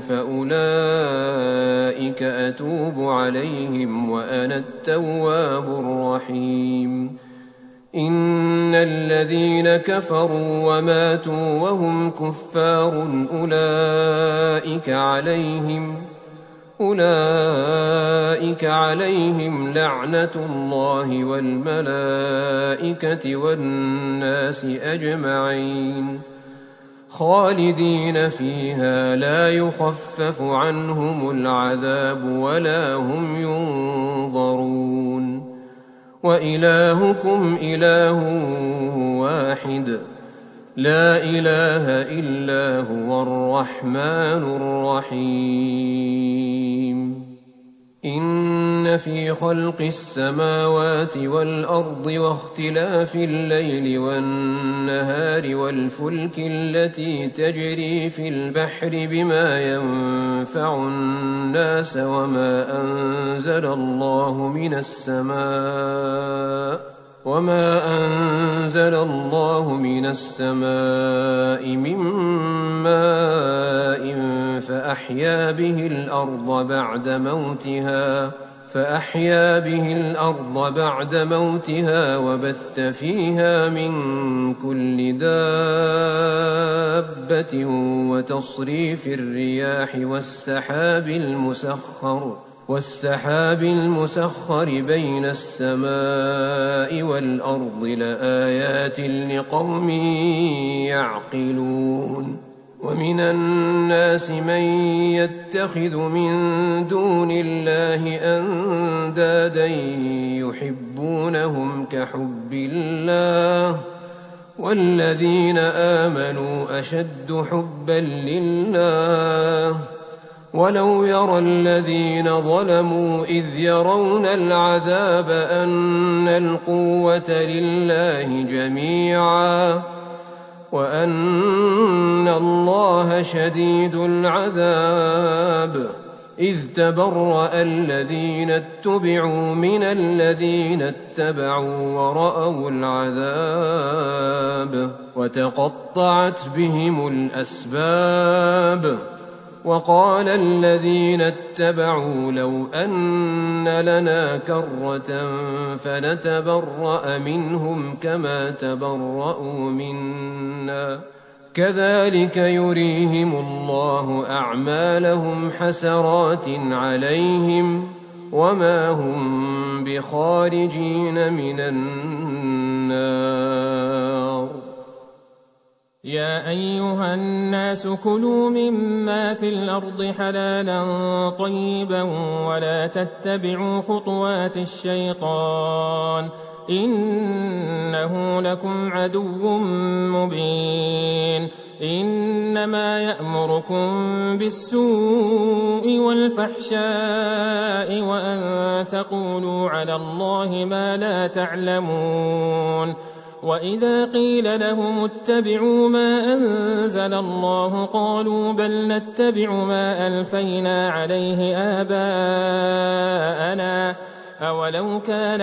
فأولئك أتوب عليهم وأنا التواب الرحيم إن الذين كفروا وماتوا وهم كفار أولئك عليهم أولئك عليهم لعنة الله والملائكة والناس أجمعين خالدين فيها لا يخفف عنهم العذاب ولا هم ينظرون وإلهكم إله واحد لا إله إلا هو الرحمن الرحيم إن في خلق السماوات والأرض واختلاف الليل والنهار والفلك التي تجري في البحر بما ينفع الناس وما أنزل الله من السماء وما أنزل الله من السماء من ماء فأحيا به الأرض بعد موتها فأحيا به الأرض بعد موتها وبث فيها من كل دابة وتصريف الرياح والسحاب المسخر والسحاب المسخر بين السماء والأرض لآيات لقوم يعقلون. ومن الناس من يتخذ من دون الله أندادا يحبونهم كحب الله والذين آمنوا أشد حبا لله ولو يرى الذين ظلموا إذ يرون العذاب أن القوة لله جميعا وأن الله شديد العذاب إذ تبرأ الذين اتبعوا من الذين اتبعوا ورأوا العذاب وتقطعت بهم الأسباب. وقال الذين اتبعوا لو أن لنا كرة فنتبرأ منهم كما تبرأوا منا كذلك يريهم الله أعمالهم حسرات عليهم وما هم بخارجين من النار. يا أيها الناس كلوا مما في الأرض حلالا طيبا ولا تتبعوا خطوات الشيطان إنه لكم عدو مبين. إنما يأمركم بالسوء والفحشاء وأن تقولوا على الله ما لا تعلمون. وإذا قيل لهم اتبعوا ما أنزل الله قالوا بل نتبع ما ألفينا عليه آباءنا أولو كان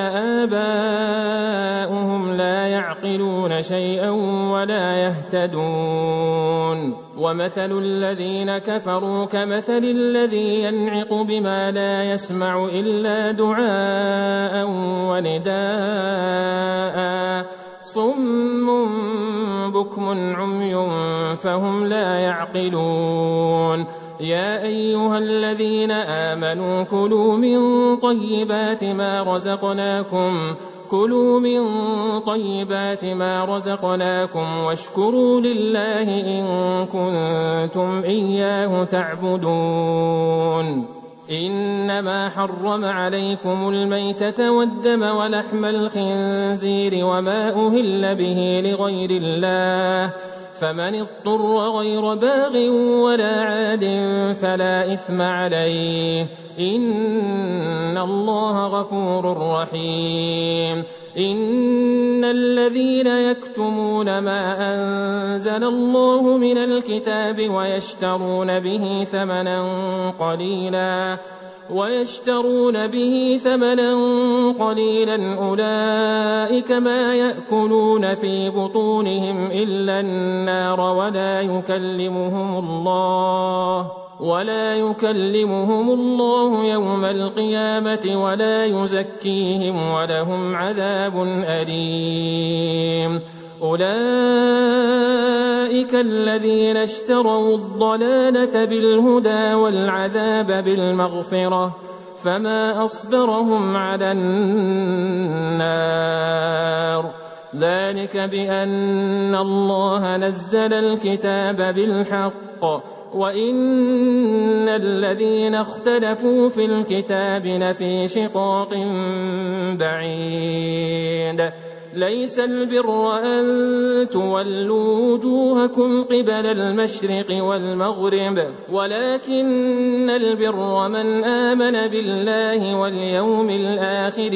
آباؤهم لا يعقلون شيئا ولا يهتدون. ومثل الذين كفروا كمثل الذي ينعق بما لا يسمع إلا دعاء ونداء صم بكم عمي فهم لا يعقلون. يا أيها الذين آمنوا كلوا من طيبات ما رزقناكم كلوا من طيبات ما رزقناكم واشكروا لله إن كنتم إياه تعبدون. إنما حرم عليكم الميتة والدم ولحم الخنزير وما أهل به لغير الله فمن اضطر غير باغ ولا عاد فلا إثم عليه إن الله غفور رحيم. إن الذين يكتمون ما أنزل الله من الكتاب ويشترون به ثمنا قليلا ويشترون به ثمنا قليلا أولئك ما يأكلون في بطونهم إلا النار ولا يكلمهم الله ولا يكلمهم الله يوم القيامة ولا يزكيهم ولهم عذاب أليم. أولئك الذين اشتروا الضلالة بالهدى والعذاب بالمغفرة فما أصبرهم على النار. ذلك بأن الله نزل الكتاب بالحق وإن الذين اختلفوا في الكتاب لفي شقاق بعيد. ليس البر أن تولوا وجوهكم قبل المشرق والمغرب ولكن البر من آمن بالله واليوم الآخر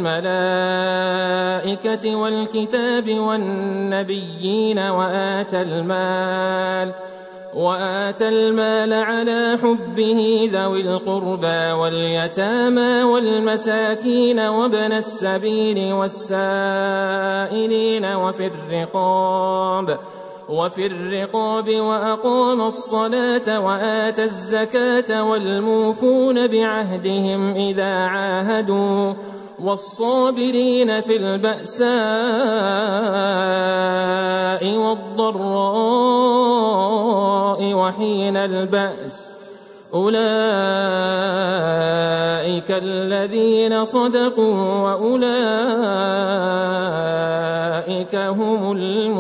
والملائكة والكتاب والنبيين وآتى المال وآتى المال على حبه ذوي القربى واليتامى والمساكين وابن السبيل والسائلين وفي الرقاب وفي الرقاب وأقام الصلاة وآتى الزكاة والموفون بعهدهم إذا عاهدوا والصابرين في البأساء والضراء وحين البأس أولئك الذين صدقوا وأولئك هم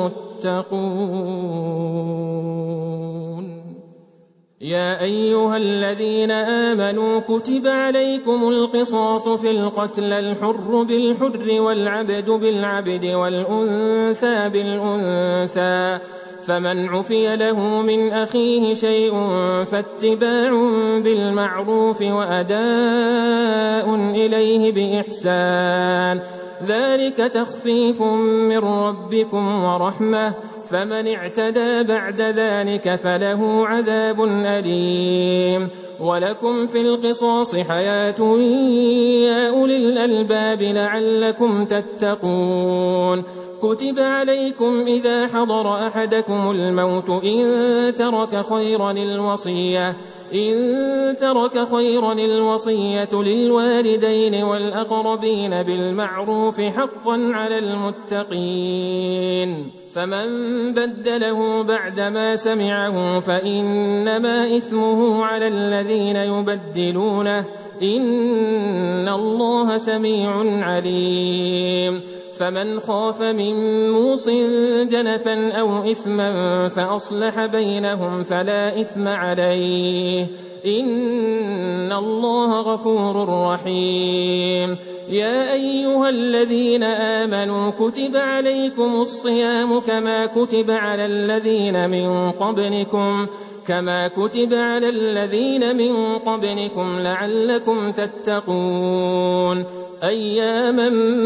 المتقون. يا أيها الذين آمنوا كتب عليكم القصاص في القتلى الحر بالحر والعبد بالعبد والأنثى بالأنثى فمن عفي له من أخيه شيء فاتباع بالمعروف وأداء إليه بإحسان ذلك تخفيف من ربكم ورحمة فمن اعتدى بعد ذلك فله عذاب أليم. ولكم في القصاص حياة يا أولي الألباب لعلكم تتقون. كتب عليكم إذا حضر أحدكم الموت إن ترك خيرا الوصية إن ترك خيرا الوصية للوالدين والأقربين بالمعروف حقا على المتقين فمن بدله بعدما سمعه فإنما إثمه على الذين يبدلونه إن الله سميع عليم. فمن خاف من موص جنفا أو إثما فأصلح بينهم فلا إثم عليه إن الله غفور رحيم. يا أيها الذين آمنوا كتب عليكم الصيام كما كتب على الذين من قبلكم كما كتب على الذين من قبلكم لعلكم تتقون أياما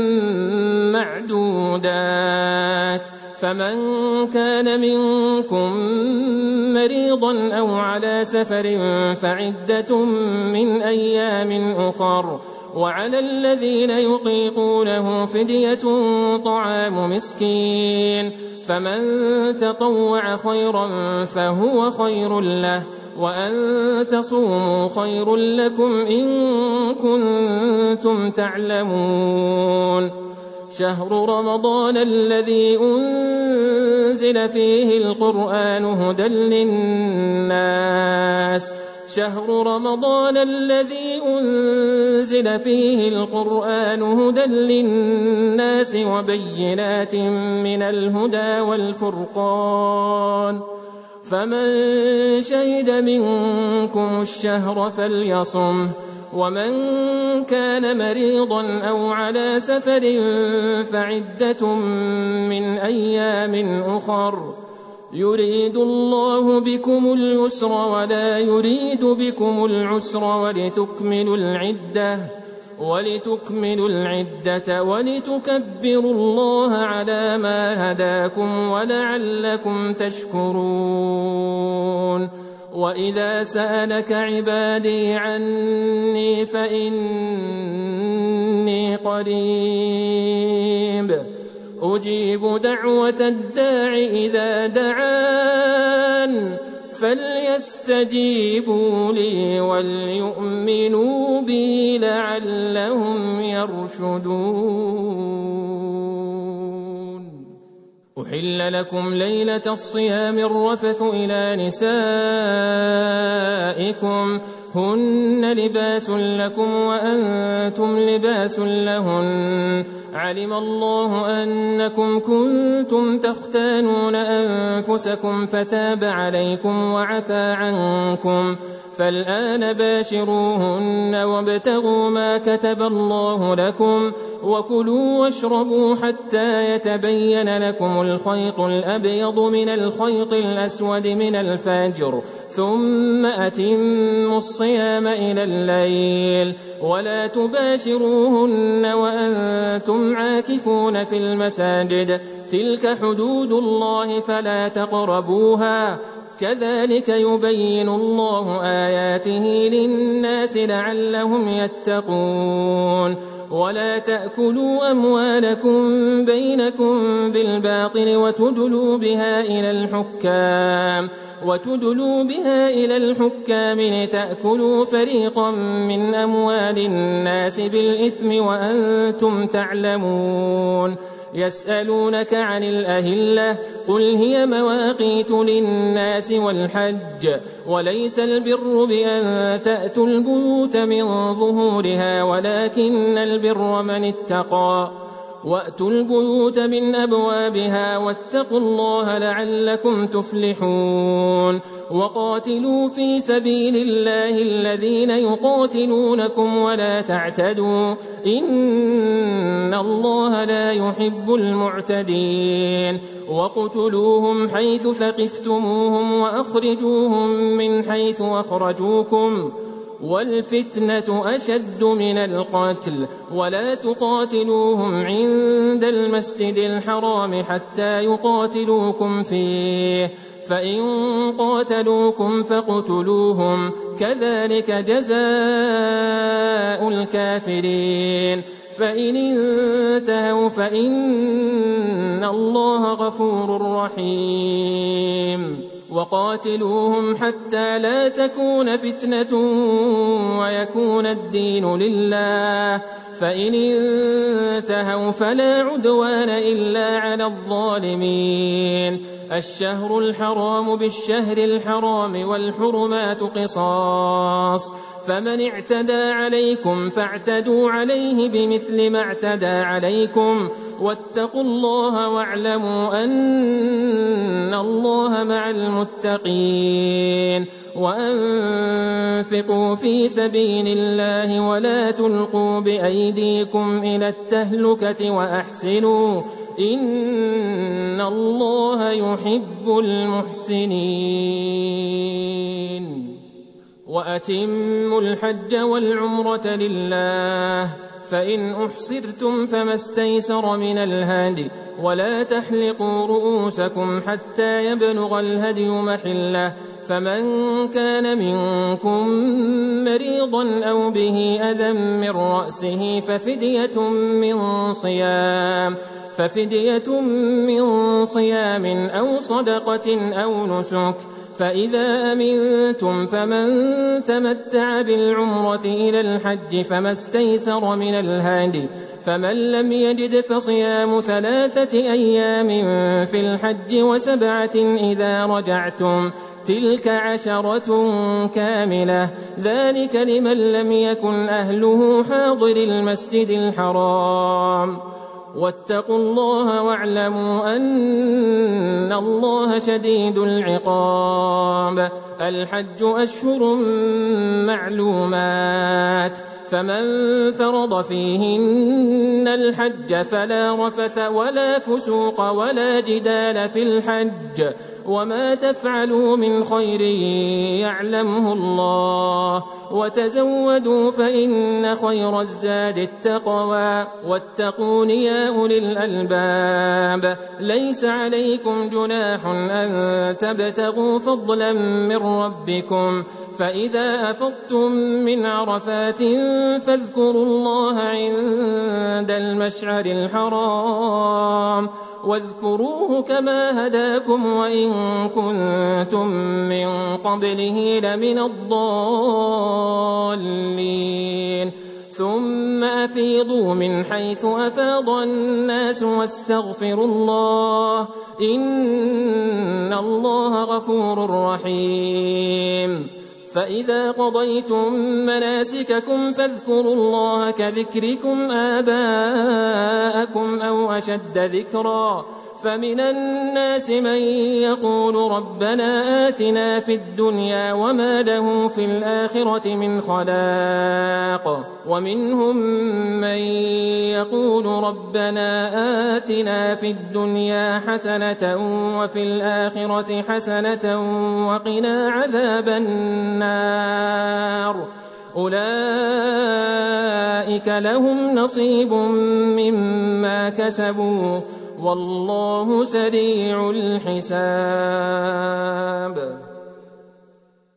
معدودات فمن كان منكم مريضا أو على سفر فعدة من أيام أخر وعلى الذين يطيقونه فدية طعام مسكين فمن تطوع خيرا فهو خير له وأن تصوموا خير لكم إن كنتم تعلمون. شهر رمضان الذي أنزل فيه القرآن هدى للناس شهر رمضان الذي أنزل فيه القرآن هدى للناس وبينات من الهدى والفرقان فمن شهد منكم الشهر فليصمه ومن كان مريضا أو على سفر فعدة من أيام أخر يريد الله بكم اليسر ولا يريد بكم العسر ولتكملوا العدة ولتكملوا العدة ولتكبروا الله على ما هداكم ولعلكم تشكرون. وإذا سألك عبادي عني فإني قريب أجيب دعوة الداع إذا دعان فليستجيبوا لي وليؤمنوا بي لعلهم يرشدون. أحل لكم ليلة الصيام الرفث إلى نسائكم هن لباس لكم وأنتم لباس لهن علم الله أنكم كنتم تختانون أنفسكم فتاب عليكم وعفى عنكم فالآن باشروهن وابتغوا ما كتب الله لكم وكلوا واشربوا حتى يتبين لكم الخيط الأبيض من الخيط الأسود من الفجر ثم أتموا الصيام إلى الليل ولا تباشروهن وأنتم عاكفون في المساجد تلك حدود الله فلا تقربوها كذلك يبين الله آياته للناس لعلهم يتقون. ولا تأكلوا أموالكم بينكم بالباطل وتدلوا بها إلى الحكام وتدلوا بها إلى الحكام لتأكلوا فريقا من أموال الناس بالإثم وأنتم تعلمون. يسألونك عن الأهلة قل هي مواقيت للناس والحج وليس البر بأن تأتوا البيوت من ظهورها ولكن البر من اتقى وأتوا البيوت من أبوابها واتقوا الله لعلكم تفلحون. وقاتلوا في سبيل الله الذين يقاتلونكم ولا تعتدوا إن الله لا يحب المعتدين. وقتلوهم حيث ثقفتموهم وأخرجوهم من حيث أخرجوكم والفتنة أشد من القتل ولا تقاتلوهم عند المسجد الحرام حتى يقاتلوكم فيه فإن قاتلوكم فاقتلوهم كذلك جزاء الكافرين. فإن انتهوا فإن الله غفور رحيم. وقاتلوهم حتى لا تكون فتنة ويكون الدين لله فإن انتهوا فلا عدوان إلا على الظالمين. الشهر الحرام بالشهر الحرام والحرمات قصاص فمن اعتدى عليكم فاعتدوا عليه بمثل ما اعتدى عليكم واتقوا الله واعلموا أن الله مع المتقين. وأنفقوا في سبيل الله ولا تلقوا بأيديكم إلى التهلكة وأحسنوا إن الله يحب المحسنين. وأتموا الحج والعمرة لله فإن أحصرتم فما استيسر من الهدي ولا تحلقوا رؤوسكم حتى يبلغ الهدي محله فمن كان منكم مريضا أو به أذى من رأسه ففدية من صيام ففدية من صيام أو صدقة أو نسك. فإذا أمنتم فمن تمتع بالعمرة إلى الحج فما استيسر من الهدي فمن لم يجد فصيام ثلاثة أيام في الحج وسبعة إذا رجعتم تلك عشرة كاملة ذلك لمن لم يكن أهله حاضر المسجد الحرام. واتقوا الله واعلموا أن الله شديد العقاب. الحج أشهر معلومات فمن فرض فيهن الحج فلا رفث ولا فسوق ولا جدال في الحج وما تفعلوا من خير يعلمه الله وتزودوا فإن خير الزاد التقوى واتقون يا أولي الألباب. ليس عليكم جناح أن تبتغوا فضلا من ربكم فإذا أفضتم من عرفات فاذكروا الله عند المشعر الحرام واذكروه كما هداكم وإن كنتم من قبله لمن الضالين. ثم أفيضوا من حيث أفاض الناس واستغفروا الله إن الله غفور رحيم. فإذا قضيتم مناسككم فاذكروا الله كذكركم آباءكم أو أشد ذكرا فمن الناس من يقول ربنا آتنا في الدنيا وما له في الآخرة من خلاق ومنهم من يقول ربنا آتنا في الدنيا حسنة وفي الآخرة حسنة وقنا عذاب النار أولئك لهم نصيب مما كسبوا والله سريع الحساب.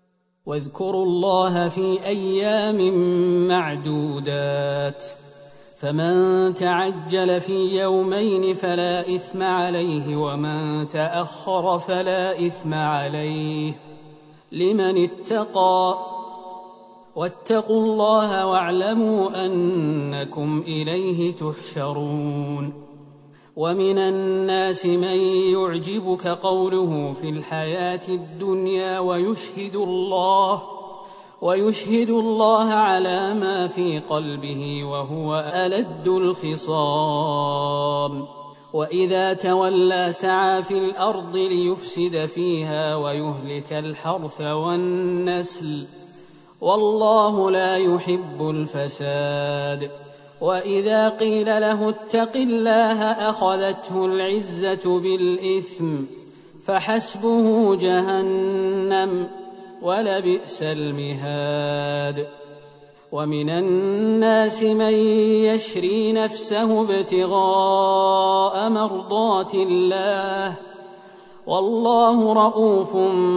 واذكروا الله في أيام معدودات فمن تعجل في يومين فلا إثم عليه ومن تأخر فلا إثم عليه لمن اتقى واتقوا الله واعلموا أنكم إليه تحشرون. ومن الناس من يعجبك قوله في الحياة الدنيا ويشهد الله ويشهد الله على ما في قلبه وهو ألد الخصام وإذا تولى سعى في الأرض ليفسد فيها ويهلك الحرث والنسل والله لا يحب الفساد. وإذا قيل له اتق الله أخذته العزة بالإثم فحسبه جهنم ولبئس المهاد. ومن الناس من يشري نفسه ابتغاء مرضات الله والله رؤوف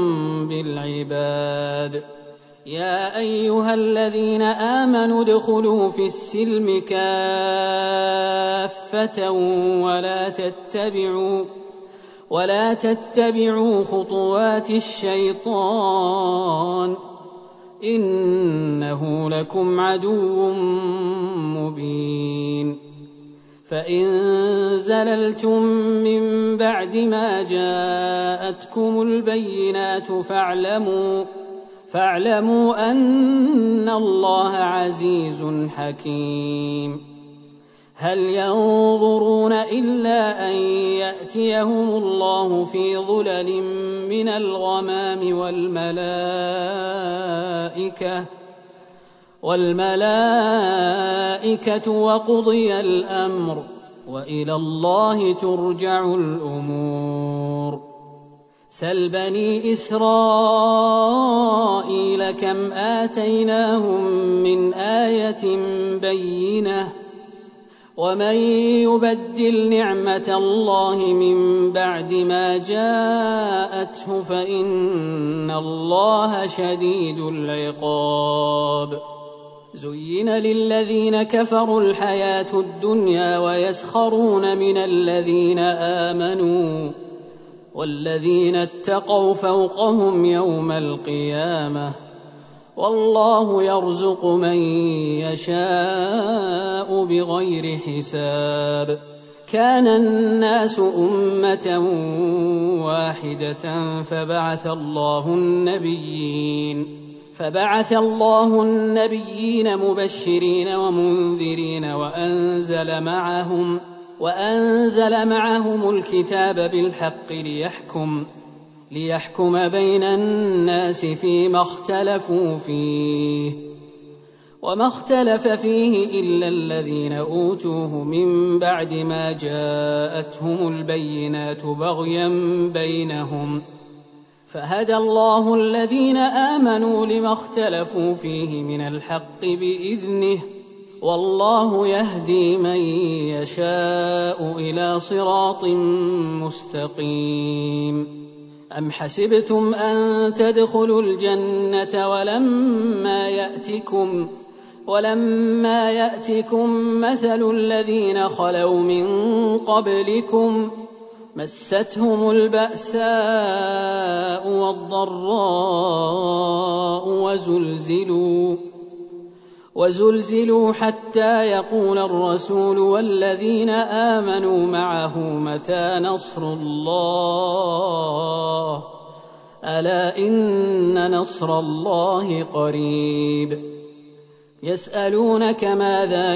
بالعباد. يا أيها الذين آمنوا ادخلوا في السلم كافة ولا تتبعوا ولا تتبعوا خطوات الشيطان إنه لكم عدو مبين. فإن زللتم من بعد ما جاءتكم البينات فاعلموا فاعلموا أن الله عزيز حكيم. هل ينظرون إلا أن يأتيهم الله في ظلل من الغمام والملائكة والملائكة وقضي الأمر وإلى الله ترجع الأمور. سل بني إسرائيل كم آتيناهم من آية بينة ومن يبدل نعمة الله من بعد ما جاءته فإن الله شديد العقاب. زين للذين كفروا الحياة الدنيا ويسخرون من الذين آمنوا والذين اتقوا فوقهم يوم القيامة والله يرزق من يشاء بغير حساب. كان الناس أمة واحدة فبعث الله النبيين فبعث الله النبيين مبشرين ومنذرين وأنزل معهم وأنزل معهم الكتاب بالحق ليحكم ليحكم بين الناس فيما اختلفوا فيه وما اختلف فيه إلا الذين أوتوه من بعد ما جاءتهم البينات بغيا بينهم فهدى الله الذين آمنوا لما اختلفوا فيه من الحق بإذنه والله يهدي من يشاء إلى صراط مستقيم. أم حسبتم أن تدخلوا الجنة ولما يأتكم ولما يأتكم مثل الذين خلوا من قبلكم مستهم البأساء والضراء وزلزلوا وزلزلوا حتى يقول الرسول والذين آمنوا معه متى نصر الله ألا إن نصر الله قريب. يسألونك ماذا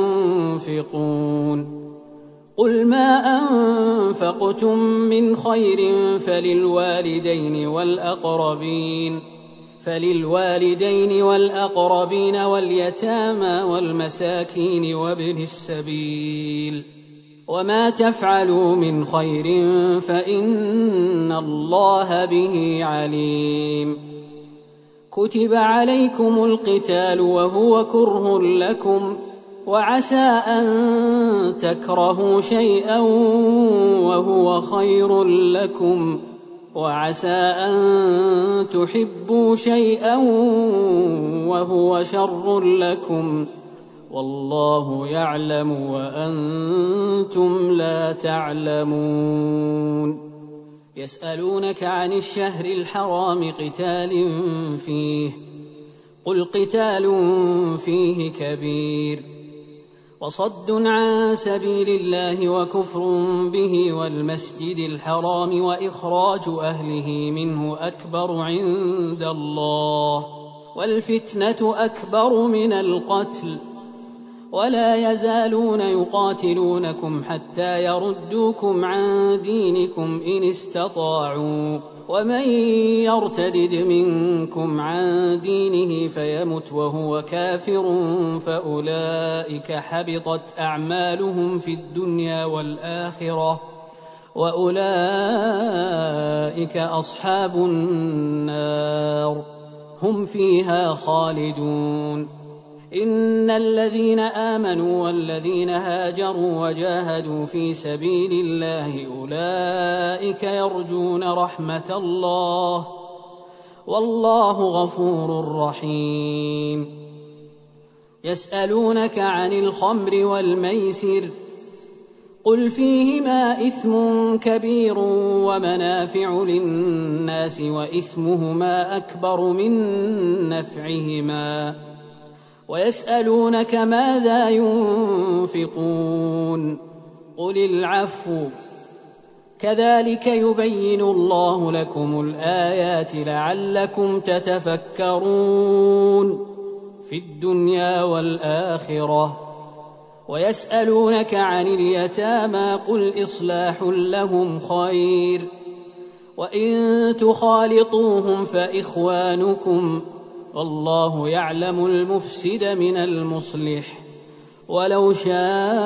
ينفقون قل ما أنفقتم من خير فللوالدين والأقربين فللوالدين والأقربين واليتامى والمساكين وابن السبيل وما تفعلوا من خير فإن الله به عليم. كتب عليكم القتال وهو كره لكم وعسى أن تكرهوا شيئا وهو خير لكم وعسى أن تحبوا شيئا وهو شر لكم والله يعلم وأنتم لا تعلمون. يسألونك عن الشهر الحرام قتال فيه، قل قتال فيه كبير، وصد عن سبيل الله وكفر به والمسجد الحرام وإخراج أهله منه أكبر عند الله، والفتنة أكبر من القتل، ولا يزالون يقاتلونكم حتى يردوكم عن دينكم إن استطاعوا، ومن يرتدد منكم عن دينه فيمت وهو كافر فأولئك حبطت أعمالهم في الدنيا والآخرة، وأولئك أصحاب النار هم فيها خالدون. إن الذين آمنوا والذين هاجروا وجاهدوا في سبيل الله أولئك يرجون رحمة الله، والله غفور رحيم. يسألونك عن الخمر والميسر، قل فيهما إثم كبير ومنافع للناس وإثمهما أكبر من نفعهما، ويسألونك ماذا ينفقون، قل العفو، كذلك يبين الله لكم الآيات لعلكم تتفكرون في الدنيا والآخرة. ويسألونك عن اليتامى، قل إصلاح لهم خير، وإن تخالطوهم فإخوانكم، والله يعلم المفسد من المصلح، ولو شاء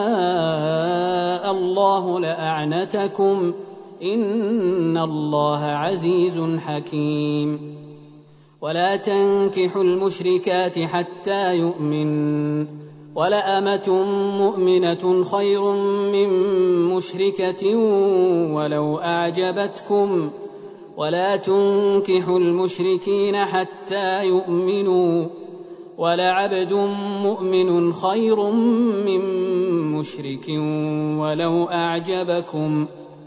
الله لأعنتكم، إن الله عزيز حكيم. ولا تنكحوا المشركات حتى يؤمن، ولأمة مؤمنة خير من مشركة ولو أعجبتكم، ولا تنكحوا المشركين حتى يؤمنوا، ولعبد مؤمن خير من مشرك ولو أعجبكم،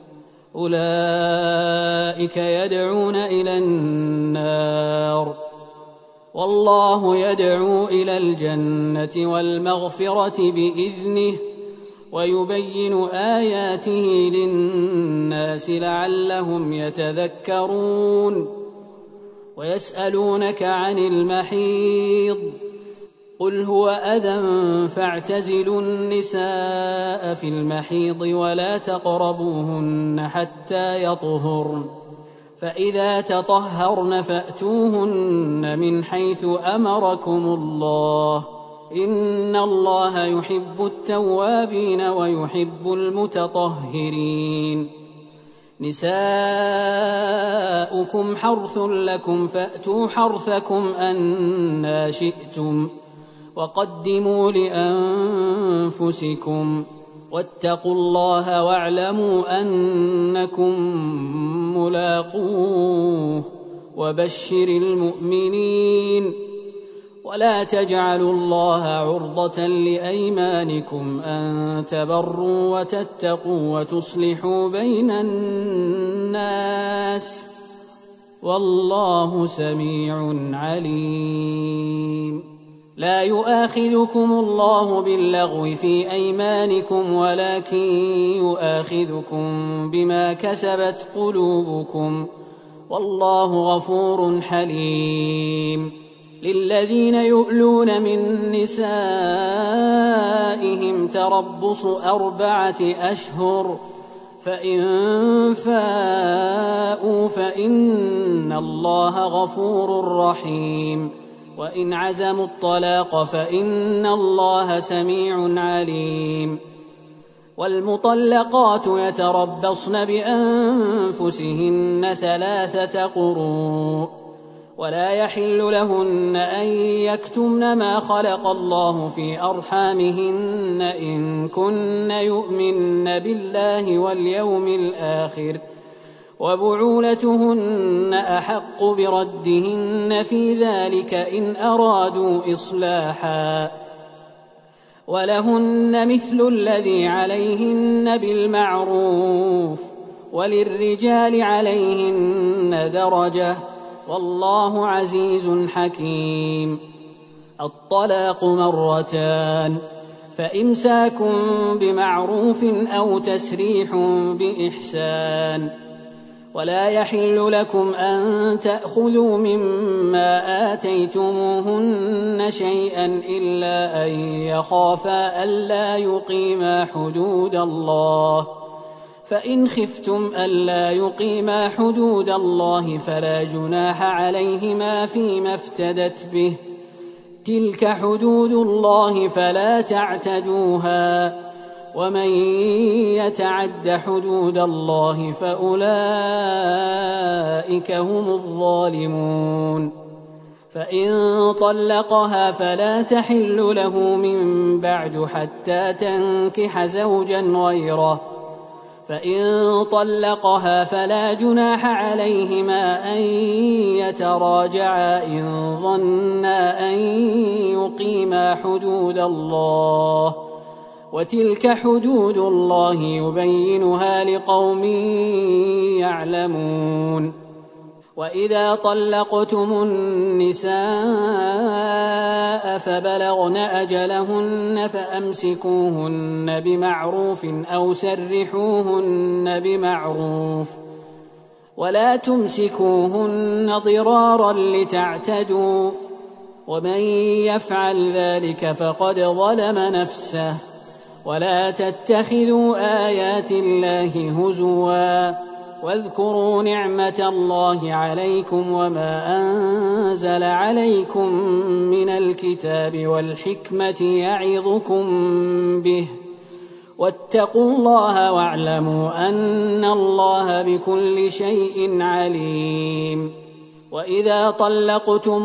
أولئك يدعون إلى النار، والله يدعو إلى الجنة والمغفرة بإذنه، ويبين آياته للناس لعلهم يتذكرون. ويسألونك عن المحيض، قل هو أذى فاعتزلوا النساء في المحيض ولا تقربوهن حتى يطهرن، فإذا تطهرن فأتوهن من حيث أمركم الله، إن الله يحب التوابين ويحب المتطهرين. نساؤكم حرث لكم فأتوا حرثكم أنى شئتم، وقدموا لأنفسكم، واتقوا الله واعلموا أنكم ملاقوه، وبشر المؤمنين. ولا تجعلوا الله عرضة لأيمانكم أن تبروا وتتقوا وتصلحوا بين الناس، والله سميع عليم. لا يؤاخذكم الله باللغو في أيمانكم، ولكن يؤاخذكم بما كسبت قلوبكم، والله غفور حليم. للذين يؤلون من نسائهم تربص أربعة أشهر، فإن فاءوا فإن الله غفور رحيم، وإن عزموا الطلاق فإن الله سميع عليم. والمطلقات يتربصن بأنفسهن ثلاثة قروء، ولا يحل لهن أن يكتمن ما خلق الله في أرحامهن إن كن يؤمن بالله واليوم الآخر، وبعولتهن أحق بردهن في ذلك إن أرادوا إصلاحا، ولهن مثل الذي عليهن بالمعروف وللرجال عليهن درجة والله عزيز حكيم. الطلاق مرتان، فإمساك بمعروف أو تسريح بإحسان. ولا يحل لكم أن تأخذوا مما آتيتموهن شيئا إلا أن يخافا ألا يقيما حدود الله، فإن خفتم ألا يقيما حدود الله فلا جناح عليهما فيما افتدت به، تلك حدود الله فلا تعتدوها، ومن يتعد حدود الله فأولئك هم الظالمون. فإن طلقها فلا تحل له من بعد حتى تنكح زوجا غيره، فإن طلقها فلا جناح عليهما أن يتراجعا إن ظنا أن يقيما حدود الله، وتلك حدود الله يبينها لقوم يعلمون. وإذا طلقتم النساء فبلغن أجلهن فأمسكوهن بمعروف أو سرحوهن بمعروف، ولا تمسكوهن ضرارا لتعتدوا، ومن يفعل ذلك فقد ظلم نفسه. ولا تتخذوا آيات الله هزوا، واذكروا نعمة الله عليكم وما أنزل عليكم من الكتاب والحكمة يعظكم به، واتقوا الله واعلموا أن الله بكل شيء عليم. وإذا طلقتم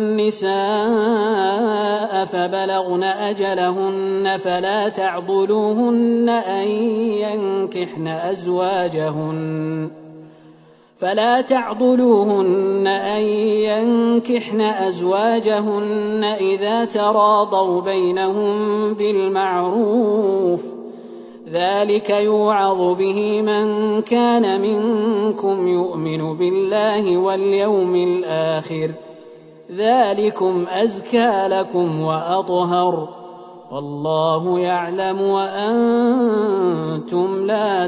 النساء فبلغن أجلهن فلا تعضلوهن أن ينكحن أزواجهن فلا تعضلوهن أن ينكحن أزواجهن إذا تراضوا بينهم بالمعروف، ذلك يوعظ به من كان منكم يؤمن بالله واليوم الآخر، ذلكم أزكى لكم وأطهر، والله يعلم وأنتم لا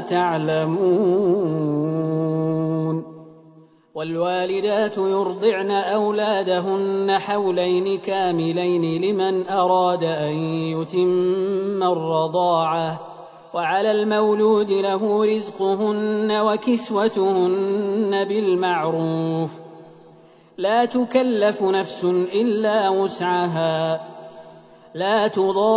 تعلمون. والوالدات يرضعن أولادهن حولين كاملين لمن أراد أن يتم الرضاعة، وعلى المولود له رزقهن وكسوتهن بالمعروف، لا تكلف نفس إلا وسعها، لا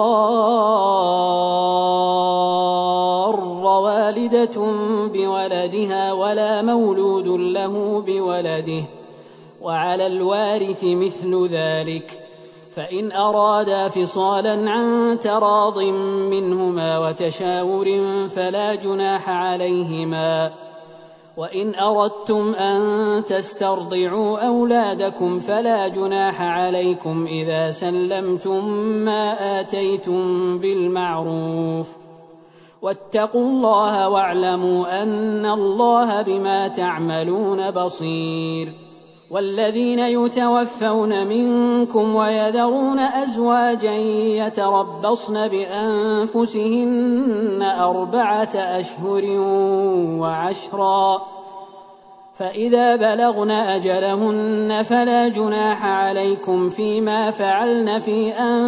تضار والدة بولدها ولا مولود له بولده، وعلى الوارث مثل ذلك، فإن أرادا فصالا عن تراض منهما وتشاور فلا جناح عليهما. وإن أردتم أن تسترضعوا أولادكم فلا جناح عليكم إذا سلمتم ما آتيتم بالمعروف، واتقوا الله واعلموا أن الله بما تعملون بصير. والذين يتوفون منكم ويذرون أزواجا يتربصن بأنفسهن أربعة أشهر وعشرا، فإذا بلغن أجلهن فلا جناح عليكم فيما فعلن في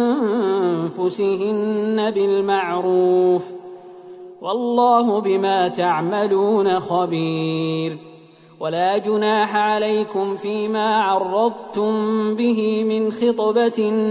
أنفسهن بالمعروف، والله بما تعملون خبير. ولا جناح عليكم فيما عرضتم به من خطبة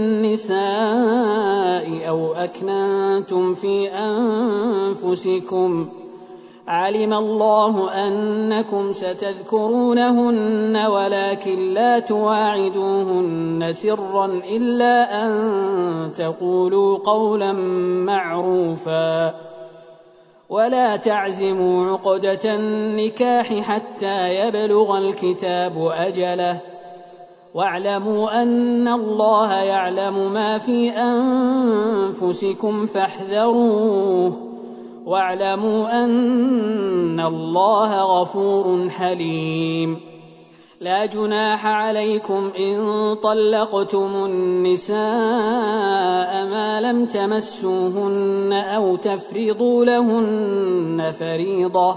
النساء أو أكننتم في أنفسكم، علم الله أنكم ستذكرونهن ولكن لا تواعدوهن سرا إلا أن تقولوا قولا معروفا، ولا تعزموا عقدة النكاح حتى يبلغ الكتاب أجله، واعلموا أن الله يعلم ما في أنفسكم فاحذروه واعلموا أن الله غفور حليم لا جناح عليكم إن طلقتم النساء ما لم تمسوهن أو تفرضوا لهن فريضة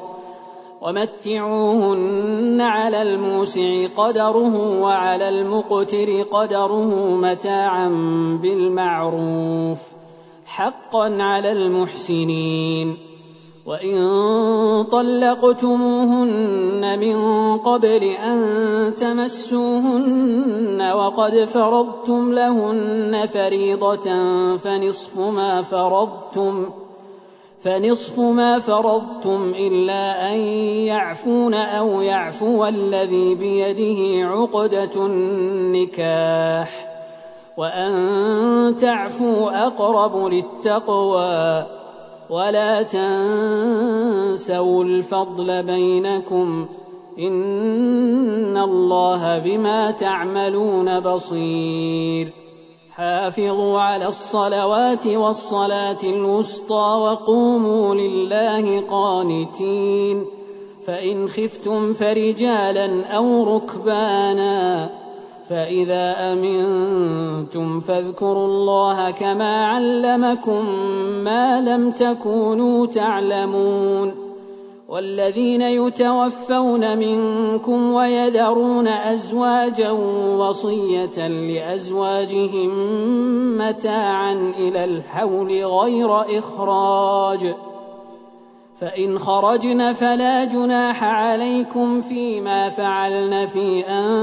ومتعوهن على الموسع قدره وعلى المقتر قدره متاعا بالمعروف حقا على المحسنين وإن طلقتموهن من قبل أن تمسوهن وقد فرضتم لهن فريضة فنصف ما فرضتم فنصف ما فرضتم إلا أن يعفون أو يعفو الذي بيده عقدة النكاح وأن تعفوا أقرب للتقوى ولا تنسوا الفضل بينكم إن الله بما تعملون بصير حافظوا على الصلوات والصلاة الوسطى وقوموا لله قانتين فإن خفتم فرجالا أو ركبانا فإذا أمنتم فاذكروا الله كما علمكم ما لم تكونوا تعلمون والذين يتوفون منكم ويذرون أزواجا وصية لأزواجهم متاعا إلى الحول غير إخراج فإن خرجن فلا جناح عليكم فيما فعلن في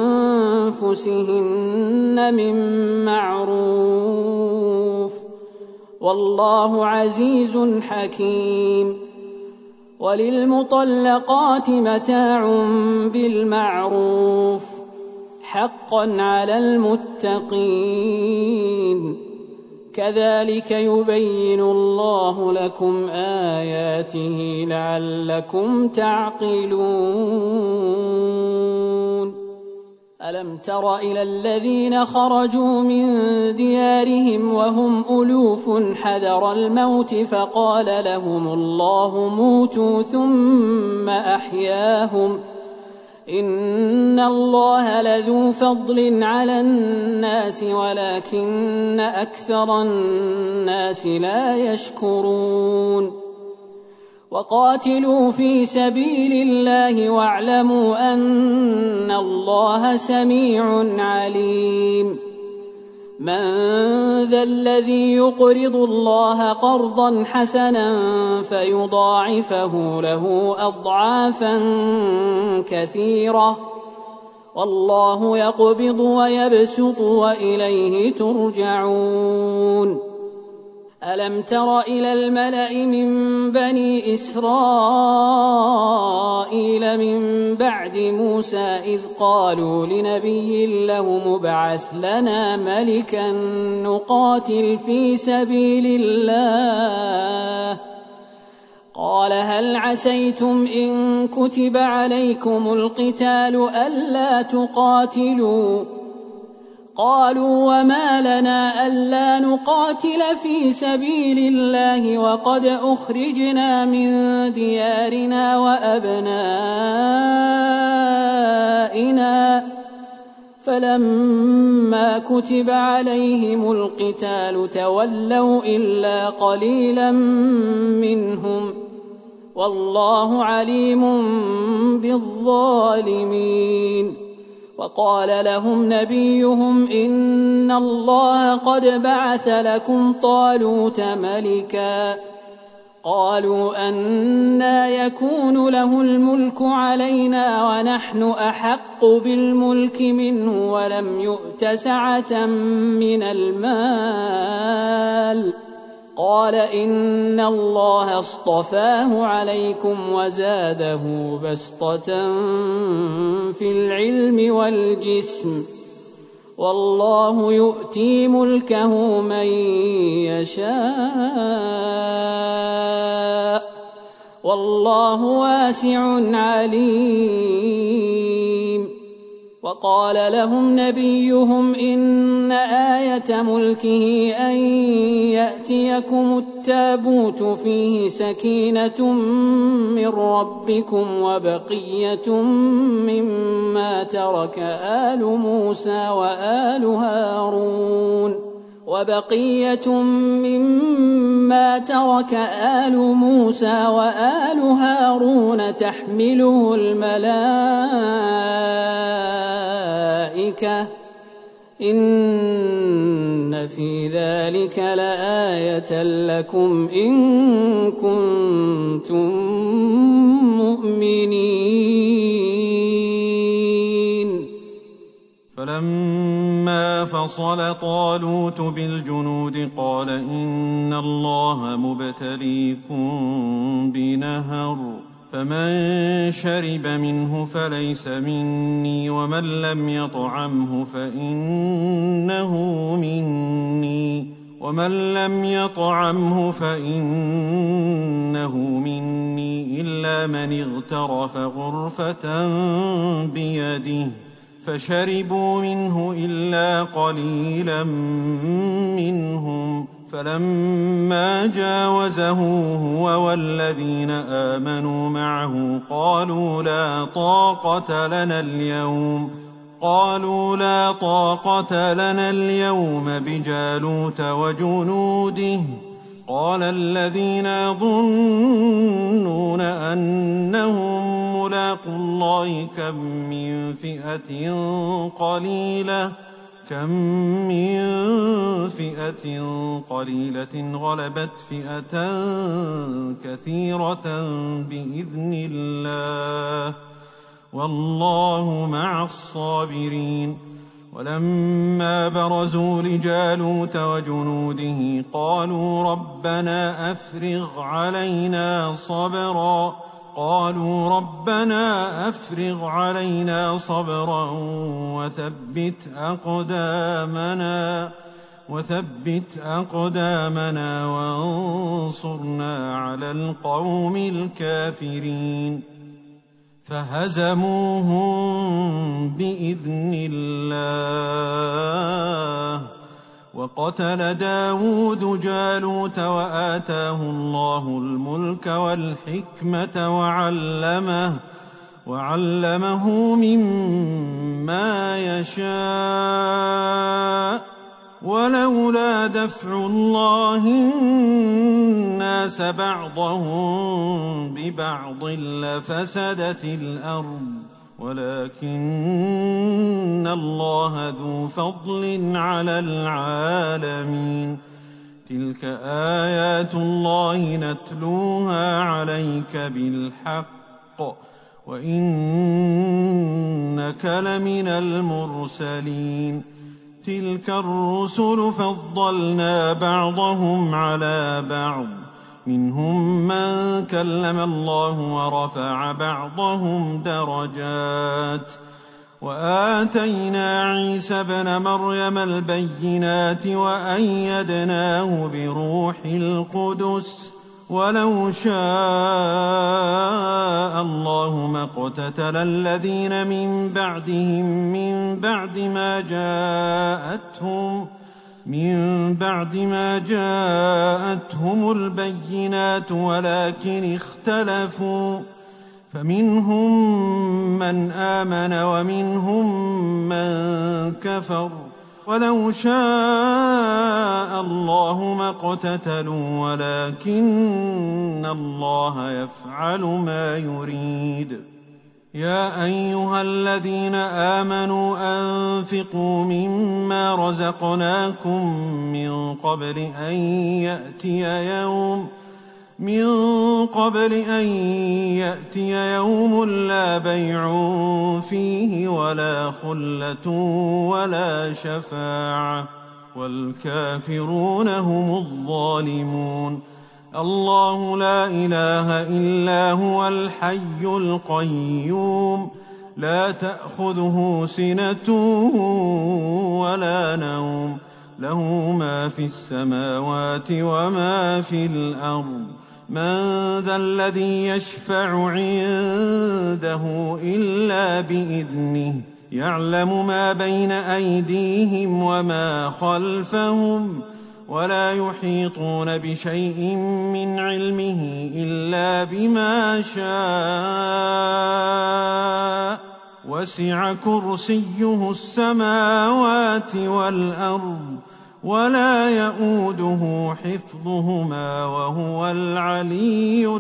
أنفسهن من معروف والله عزيز حكيم وللمطلقات متاع بالمعروف حقا على المتقين كذلك يبين الله لكم آياته لعلكم تعقلون ألم تر إلى الذين خرجوا من ديارهم وهم ألوف حذر الموت فقال لهم الله موتوا ثم أحياهم إن الله لذو فضل على الناس ولكن أكثر الناس لا يشكرون وقاتلوا في سبيل الله واعلموا أن الله سميع عليم من ذا الذي يقرض الله قرضا حسنا فيضاعفه له أضعافا كثيرة والله يقبض ويبسط وإليه ترجعون ألم تر إلى الملأ من بني إسرائيل من بعد موسى إذ قالوا لنبي له مبعث لنا ملكا نقاتل في سبيل الله قال هل عسيتم إن كتب عليكم القتال ألا تقاتلوا قالوا وما لنا ألا نقاتل في سبيل الله وقد أخرجنا من ديارنا وأبنائنا فلما كتب عليهم القتال تولوا إلا قليلا منهم والله عليم بالظالمين وقال لهم نبيهم إن الله قد بعث لكم طالوت ملكا قالوا أنى يكون له الملك علينا ونحن أحق بالملك منه ولم يؤت سعة من المال قال إن الله اصطفاه عليكم وزاده بسطة في العلم والجسم والله يؤتي ملكه من يشاء والله واسع عليم وقال لهم نبيهم إن آية ملكه أن يأتيكم التابوت فيه سكينة من ربكم وبقية مما ترك آل موسى وآل هارون وبقية مما ترك آل موسى وآل هارون تحمله الملائكة إن في ذلك لآية لكم إن كنتم مؤمنين. فلما فصل طالوت بالجنود قال إن الله مبتليكم بنهر فمن شرب منه فليس مني ومن لم يطعمه فإنه مني ومن لم يطعمه فإنه مني إلا من اغترف غرفة بيده فشربوا منه إلا قليلا منهم فلما جاوزه هو والذين آمنوا معه قالوا لا طاقة لنا اليوم قالوا لا طاقة لنا اليوم بجالوت وجنوده قال الذين يظنون أنهم ملاقوا الله كم من فئة قليلة كم من فئة قليلة غلبت فئة كثيرة بإذن الله والله مع الصابرين. ولما برزوا لجالوت وجنوده قالوا ربنا أفرغ علينا صبرا قالوا ربنا أفرغ علينا صبرا وثبت أقدامنا وثبت أقدامنا وانصرنا على القوم الكافرين فهزموهم بإذن الله. وقتل داود جالوت وآتاه الله الملك والحكمة وعلمه وعلمه مما يشاء ولولا دفع الله الناس بعضهم ببعض لفسدت الأرض ولكن الله ذو فضل على العالمين. تلك آيات الله نتلوها عليك بالحق وإنك لمن المرسلين. تلك الرسل فضلنا بعضهم على بعض منهم من كلم الله ورفع بعضهم درجات وآتينا عيسى ابن مريم البينات وأيدناه بروح القدس ولو شاء الله ما اقتتل الذين من بعدهم من بعد ما جاءتهم من بعد ما جاءتهم البينات ولكن اختلفوا فمنهم من آمن ومنهم من كفر ولو شاء الله ما اقتتلوا ولكن الله يفعل ما يريد. يا أيها الذين آمنوا أنفقوا مما رزقناكم من قبل أن يأتي يوم من قبل أن يأتي يوم لا بيع فيه ولا خلة ولا شفاعة والكافرون هم الظالمون. الله لا إله إلا هو الحي القيوم لا تأخذه سنة ولا نوم له ما في السماوات وما في الأرض. من ذا الذي يشفع عنده إلا بإذنه يعلم ما بين أيديهم وما خلفهم ولا يحيطون بشيء من علمه إلا بما شاء وسع كرسيه السماوات والأرض ولا يئوده حفظهما وهو العلي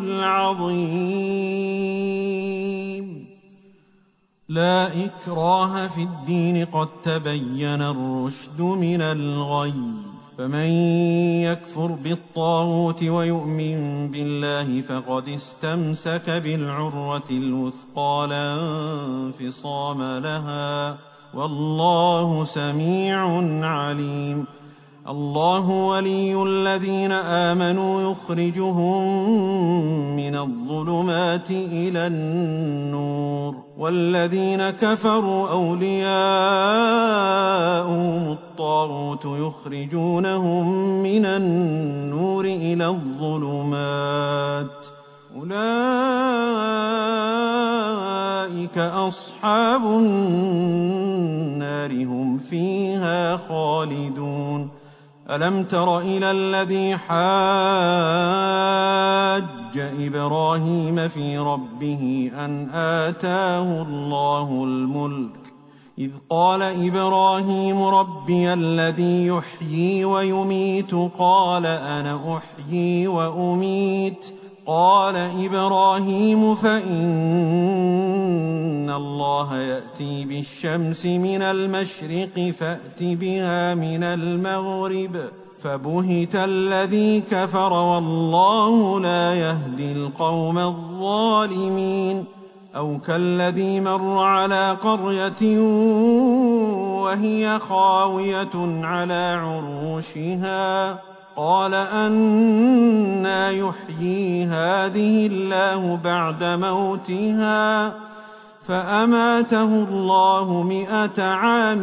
العظيم. لا إكراه في الدين قد تبين الرشد من الغي، فمن يكفر بالطاغوت ويؤمن بالله فقد استمسك بالعروة الوثقى لا انفصام لها والله سميع عليم. الله ولي الذين آمنوا يخرجهم من الظلمات إلى النور، والذين كفروا أولياؤهم الطاغوت يخرجونهم من النور إلى الظلمات، أولئك أصحاب النار هم فيها خالدون. ألم تر إلى الذي حاج إبراهيم في ربه أن آتاه الله الملك إذ قال إبراهيم ربي الذي يحيي ويميت قال أنا أحيي وأميت قال إبراهيم فإن الله يأتي بالشمس من المشرق فأت بها من المغرب فبهت الذي كفر والله لا يهدي القوم الظالمين. أو كالذي مر على قرية وهي خاوية على عروشها قال أنى يحيي هذه الله بعد موتها فأماته الله مئة عام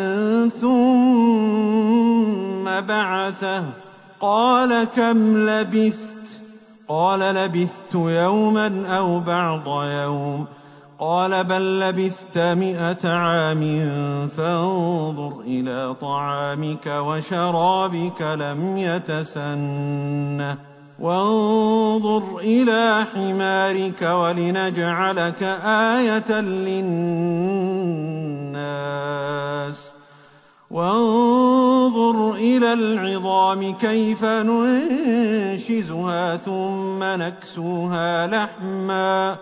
ثم بعثه قال كم لبثت قال لبثت يوما أو بعض يوم قال بل لبثت مئة عام فانظر إلى طعامك وشرابك لم يتسنه وانظر إلى حمارك ولنجعلك آية للناس وانظر إلى العظام كيف ننشزها ثم نكسوها لحما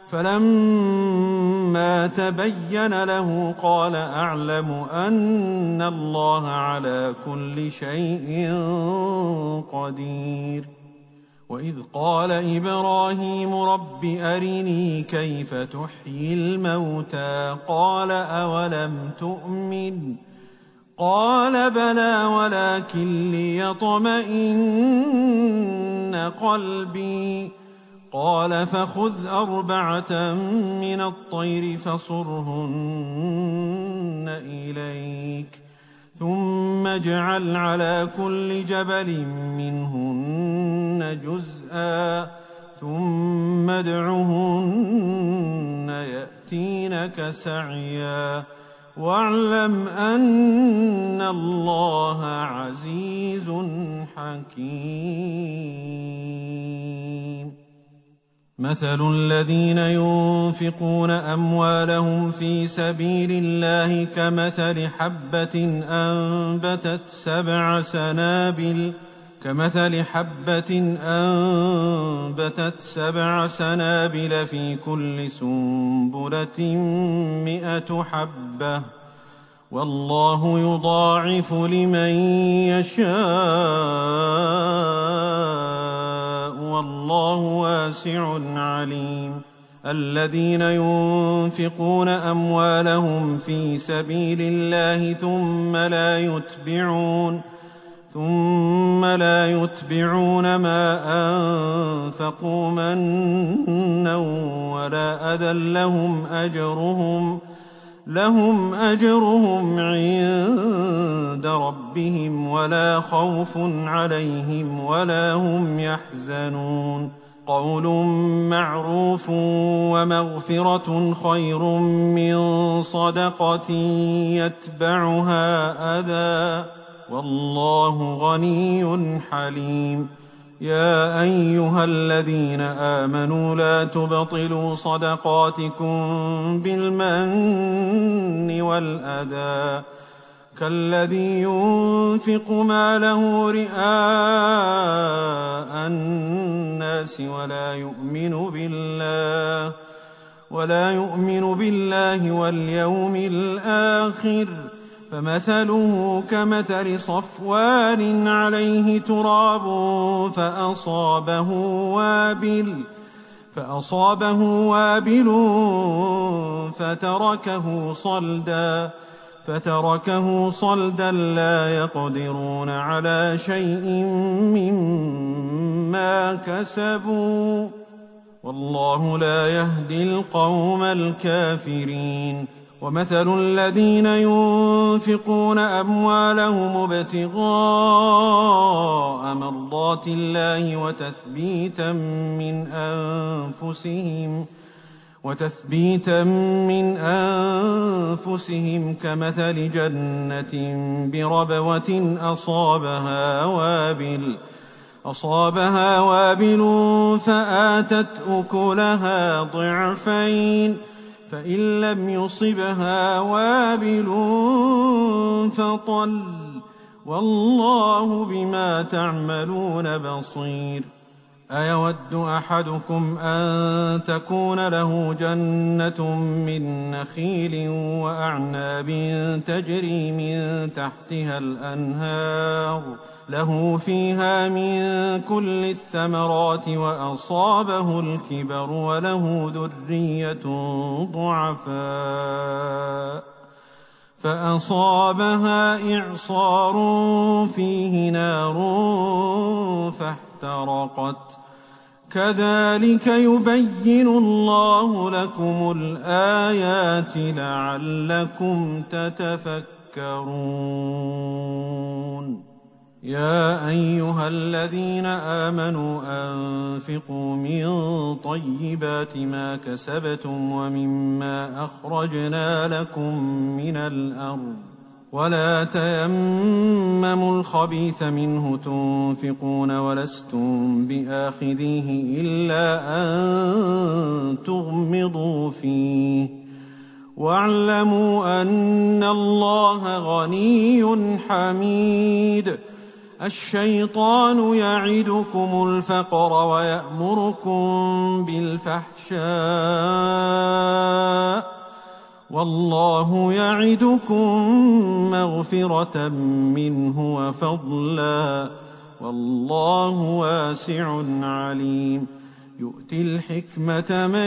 فلما تبين له قال أعلم أن الله على كل شيء قدير. وإذ قال إبراهيم رب أرني كيف تحيي الموتى قال أولم تؤمن قال بلى ولكن ليطمئن قلبي قال فخذ أربعة من الطير فصرهن إليك ثم اجعل على كل جبل منهن جزءا ثم ادعهن يأتينك سعيا واعلم أن الله عزيز حكيم. مثل الذين ينفقون أموالهم في سبيل الله كمثل حبة أنبتت سبع سنابل كمثل حبة أنبتت سبع سنابل في كل سنبلة مئة حبة والله يضاعف لمن يشاء والله واسع عليم. الذين ينفقون أموالهم في سبيل الله ثم لا يتبعون ثم لا يتبعون ما أنفقوا منا ولا أذى لهم أجرهم لهم أجرهم عند ربهم ولا خوف عليهم ولا هم يحزنون. قول معروف ومغفرة خير من صدقة يتبعها أذى والله غني حليم. يا أيها الذين آمنوا لا تبطلوا صدقاتكم بالمن والأذى كالذي ينفق ماله رئاء الناس ولا يؤمن بالله ولا يؤمن بالله واليوم الآخر فمثله كمثل صفوان عليه تراب فأصابه وابل فأصابه وابل فتركه صلدا فتركه صلدا لا يقدرون على شيء مما كسبوا والله لا يهدي القوم الكافرين. ومثل الذين ينفقون أموالهم ابتغاء مرضات الله وتثبيتا من أنفسهم وتثبيتا من أنفسهم كمثل جنة بربوة أصابها وابل أصابها وابل فآتت أكلها ضعفين فإن لم يصبها وابل فطل والله بما تعملون بصير. أيود أحدكم أن تكون له جنة من نخيل وأعناب تجري من تحتها الأنهار له فيها من كل الثمرات وأصابه الكبر وله ذرية ضعفاء فأصابها إعصار فيه نار فاحترقت كذلك يبين الله لكم الآيات لعلكم تتفكرون. يا أيها الذين آمنوا أنفقوا من طيبات ما كسبتم ومما أخرجنا لكم من الأرض ولا تيمموا الخبيث منه تنفقون ولستم بآخذيه إلا أن تغمضوا فيه واعلموا أن الله غني حميد. الشيطان يعدكم الفقر ويأمركم بالفحشاء والله يعدكم مغفرة منه وفضلا والله واسع عليم. يؤتي الحكمة من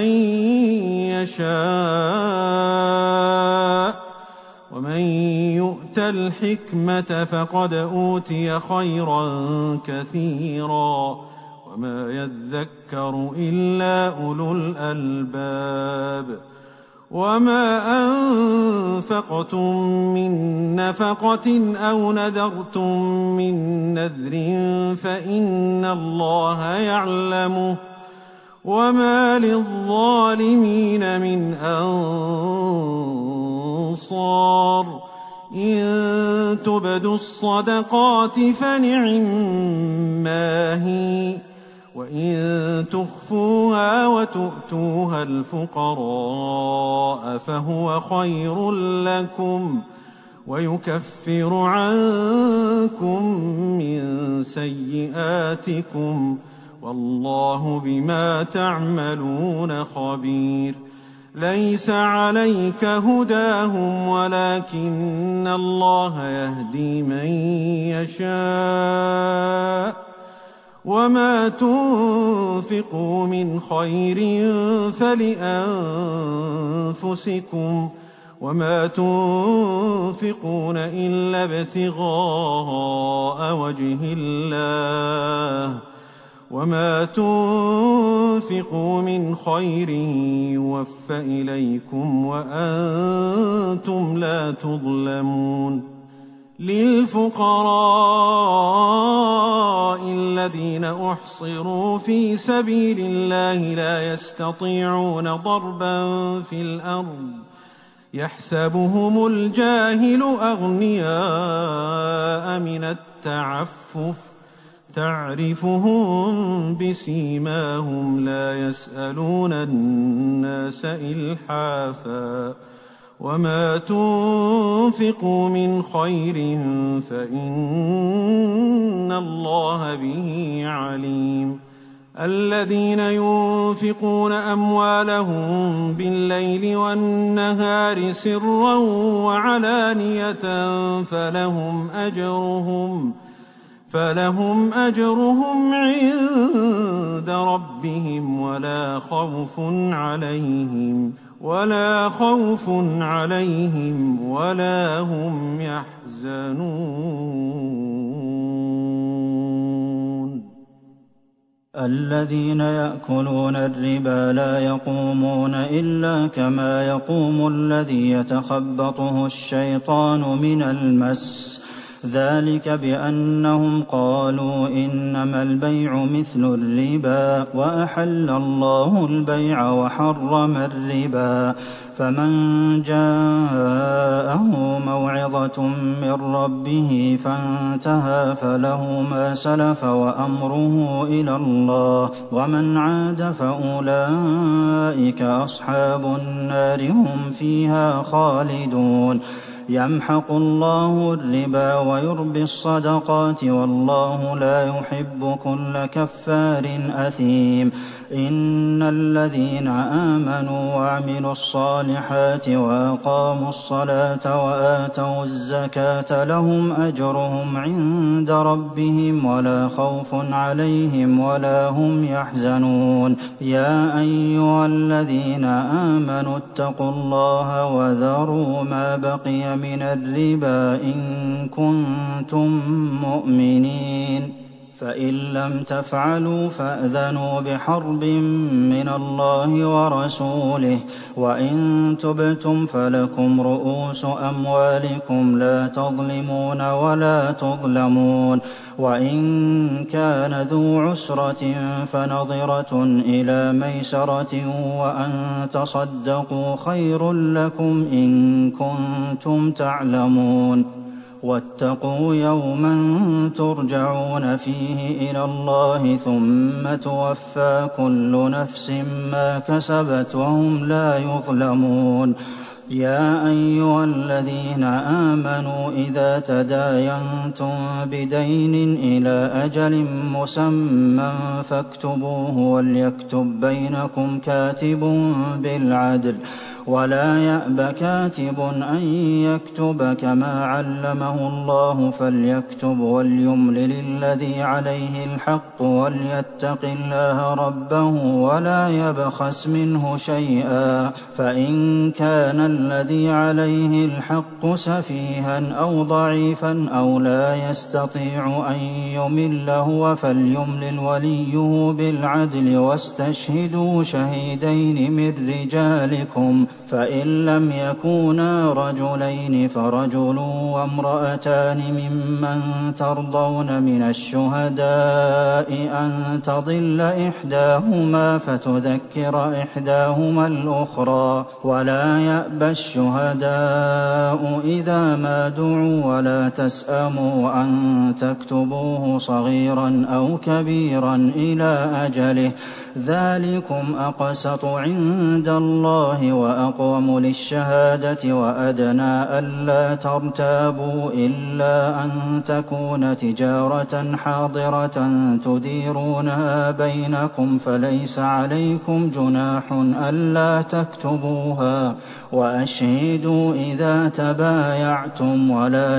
يشاء ومن يؤت الحكمة فقد أوتي خيرا كثيرا وما يذكر إلا أولو الألباب. وما أنفقتم من نفقة أو نذرتم من نذر فإن الله يعلمه وما للظالمين من أنصار. إن تبدوا الصدقات فنعما هي وإن تخفوها وتؤتوها الفقراء فهو خير لكم ويكفر عنكم من سيئاتكم والله بما تعملون خبير. ليس عليك هداهم ولكن الله يهدي من يشاء وما تنفقوا من خير فلأنفسكم وما تنفقون إلا ابتغاء وجه الله وما تنفقوا من خير يوف إليكم وأنتم لا تظلمون. للفقراء الذين أحصروا في سبيل الله لا يستطيعون ضربا في الأرض يحسبهم الجاهل أغنياء من التعفف تعرفهم بسيماهم لا يسألون الناس إلحافا وما تنفقوا من خير فإن الله به عليم الذين ينفقون أموالهم بالليل والنهار سرا وعلانية فلهم أجرهم فلهم أجرهم عند ربهم ولا خوف عليهم ولا خوف عليهم ولا هم يحزنون الذين يأكلون الربا لا يقومون إلا كما يقوم الذي يتخبطه الشيطان من المس ذلك بأنهم قالوا إنما البيع مثل الربا وأحل الله البيع وحرم الربا فمن جاءه موعظة من ربه فانتهى فله ما سلف وأمره إلى الله ومن عاد فأولئك أصحاب النار هم فيها خالدون يمحق الله الربا ويربي الصدقات والله لا يحب كل كفار أثيم إن الذين آمنوا وعملوا الصالحات وأقاموا الصلاة وآتوا الزكاة لهم أجرهم عند ربهم ولا خوف عليهم ولا هم يحزنون يا أيها الذين آمنوا اتقوا الله وذروا ما بقي من الربا إن كنتم مؤمنين فإن لم تفعلوا فأذنوا بحرب من الله ورسوله وإن تبتم فلكم رؤوس أموالكم لا تظلمون ولا تظلمون وإن كان ذو عسرة فنظرة إلى ميسرة وأن تصدقوا خير لكم إن كنتم تعلمون واتقوا يوما ترجعون فيه إلى الله ثم توفى كل نفس ما كسبت وهم لا يظلمون يا أيها الذين آمنوا إذا تداينتم بدين إلى أجل مسمى فاكتبوه وليكتب بينكم كاتب بالعدل ولا يأب كاتب أن يكتب كما علمه الله فليكتب وليملل الذي عليه الحق وليتق الله ربه ولا يبخس منه شيئا فإن كان الذي عليه الحق سفيها أو ضعيفا أو لا يستطيع أن يمل هو فليملل وليه بالعدل واستشهدوا شهيدين من رجالكم فإن لم يكونا رجلين فرجل وامرأتان ممن ترضون من الشهداء أن تضل إحداهما فتذكر إحداهما الأخرى ولا يأبى الشهداء إذا ما دعوا ولا تسأموا أن تكتبوه صغيرا أو كبيرا إلى أجله ذلكم أقسط عند الله وأقوم للشهادة وأدنى ألا ترتابوا إلا أن تكون تجارة حاضرة تديرونها بينكم فليس عليكم جناح ألا تكتبوها وأشهدوا إذا تبايعتم ولا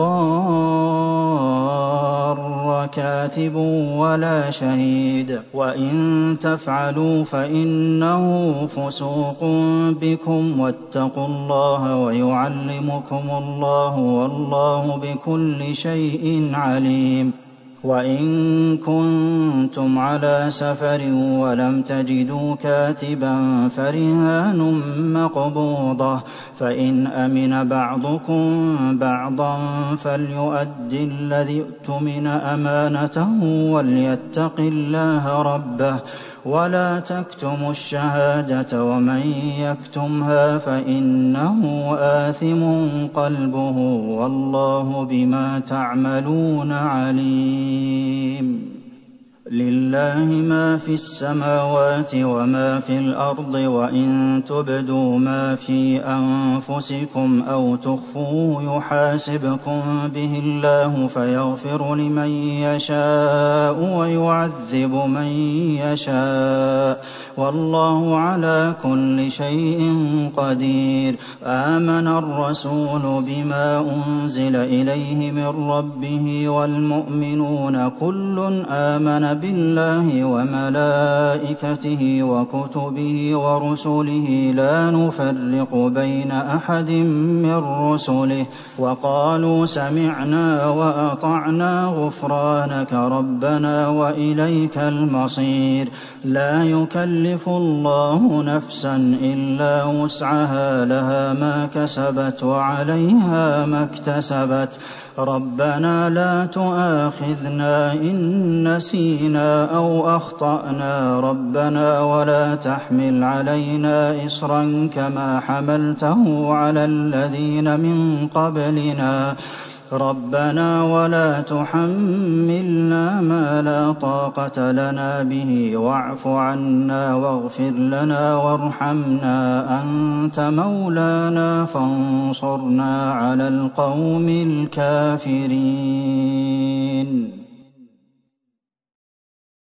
يضار كاتب ولا شهيد وإن تفعلوا فإنه فسوق بكم واتقوا الله ويعلمكم الله والله بكل شيء عليم وإن كنتم على سفر ولم تجدوا كاتبا فرهان مقبوضة فإن أمن بعضكم بعضا فليؤد الذي اؤتمن أمانته وليتق الله ربه ولا تكتموا الشهادة ومن يكتمها فإنه آثم قلبه والله بما تعملون عليم. لله ما في السماوات وما في الأرض وإن تبدوا ما في أنفسكم أو تخفوه يحاسبكم به الله فيغفر لمن يشاء ويعذب من يشاء والله على كل شيء قدير. آمن الرسول بما أنزل إليه من ربه والمؤمنون كل آمن بالله وملائكته وكتبه ورسله لا نفرق بين أحد من رسله وقالوا سمعنا وأطعنا غفرانك ربنا وإليك المصير. لا يكلف الله نفسا إلا وسعها لها ما كسبت وعليها ما اكتسبت ربنا لا تؤاخذنا إن نسينا أو أخطأنا ربنا ولا تحمل علينا إصرا كما حملته على الذين من قبلنا ربنا ولا تحملنا ما لا طاقة لنا به واعف عنا واغفر لنا وارحمنا أنت مولانا فانصرنا على القوم الكافرين.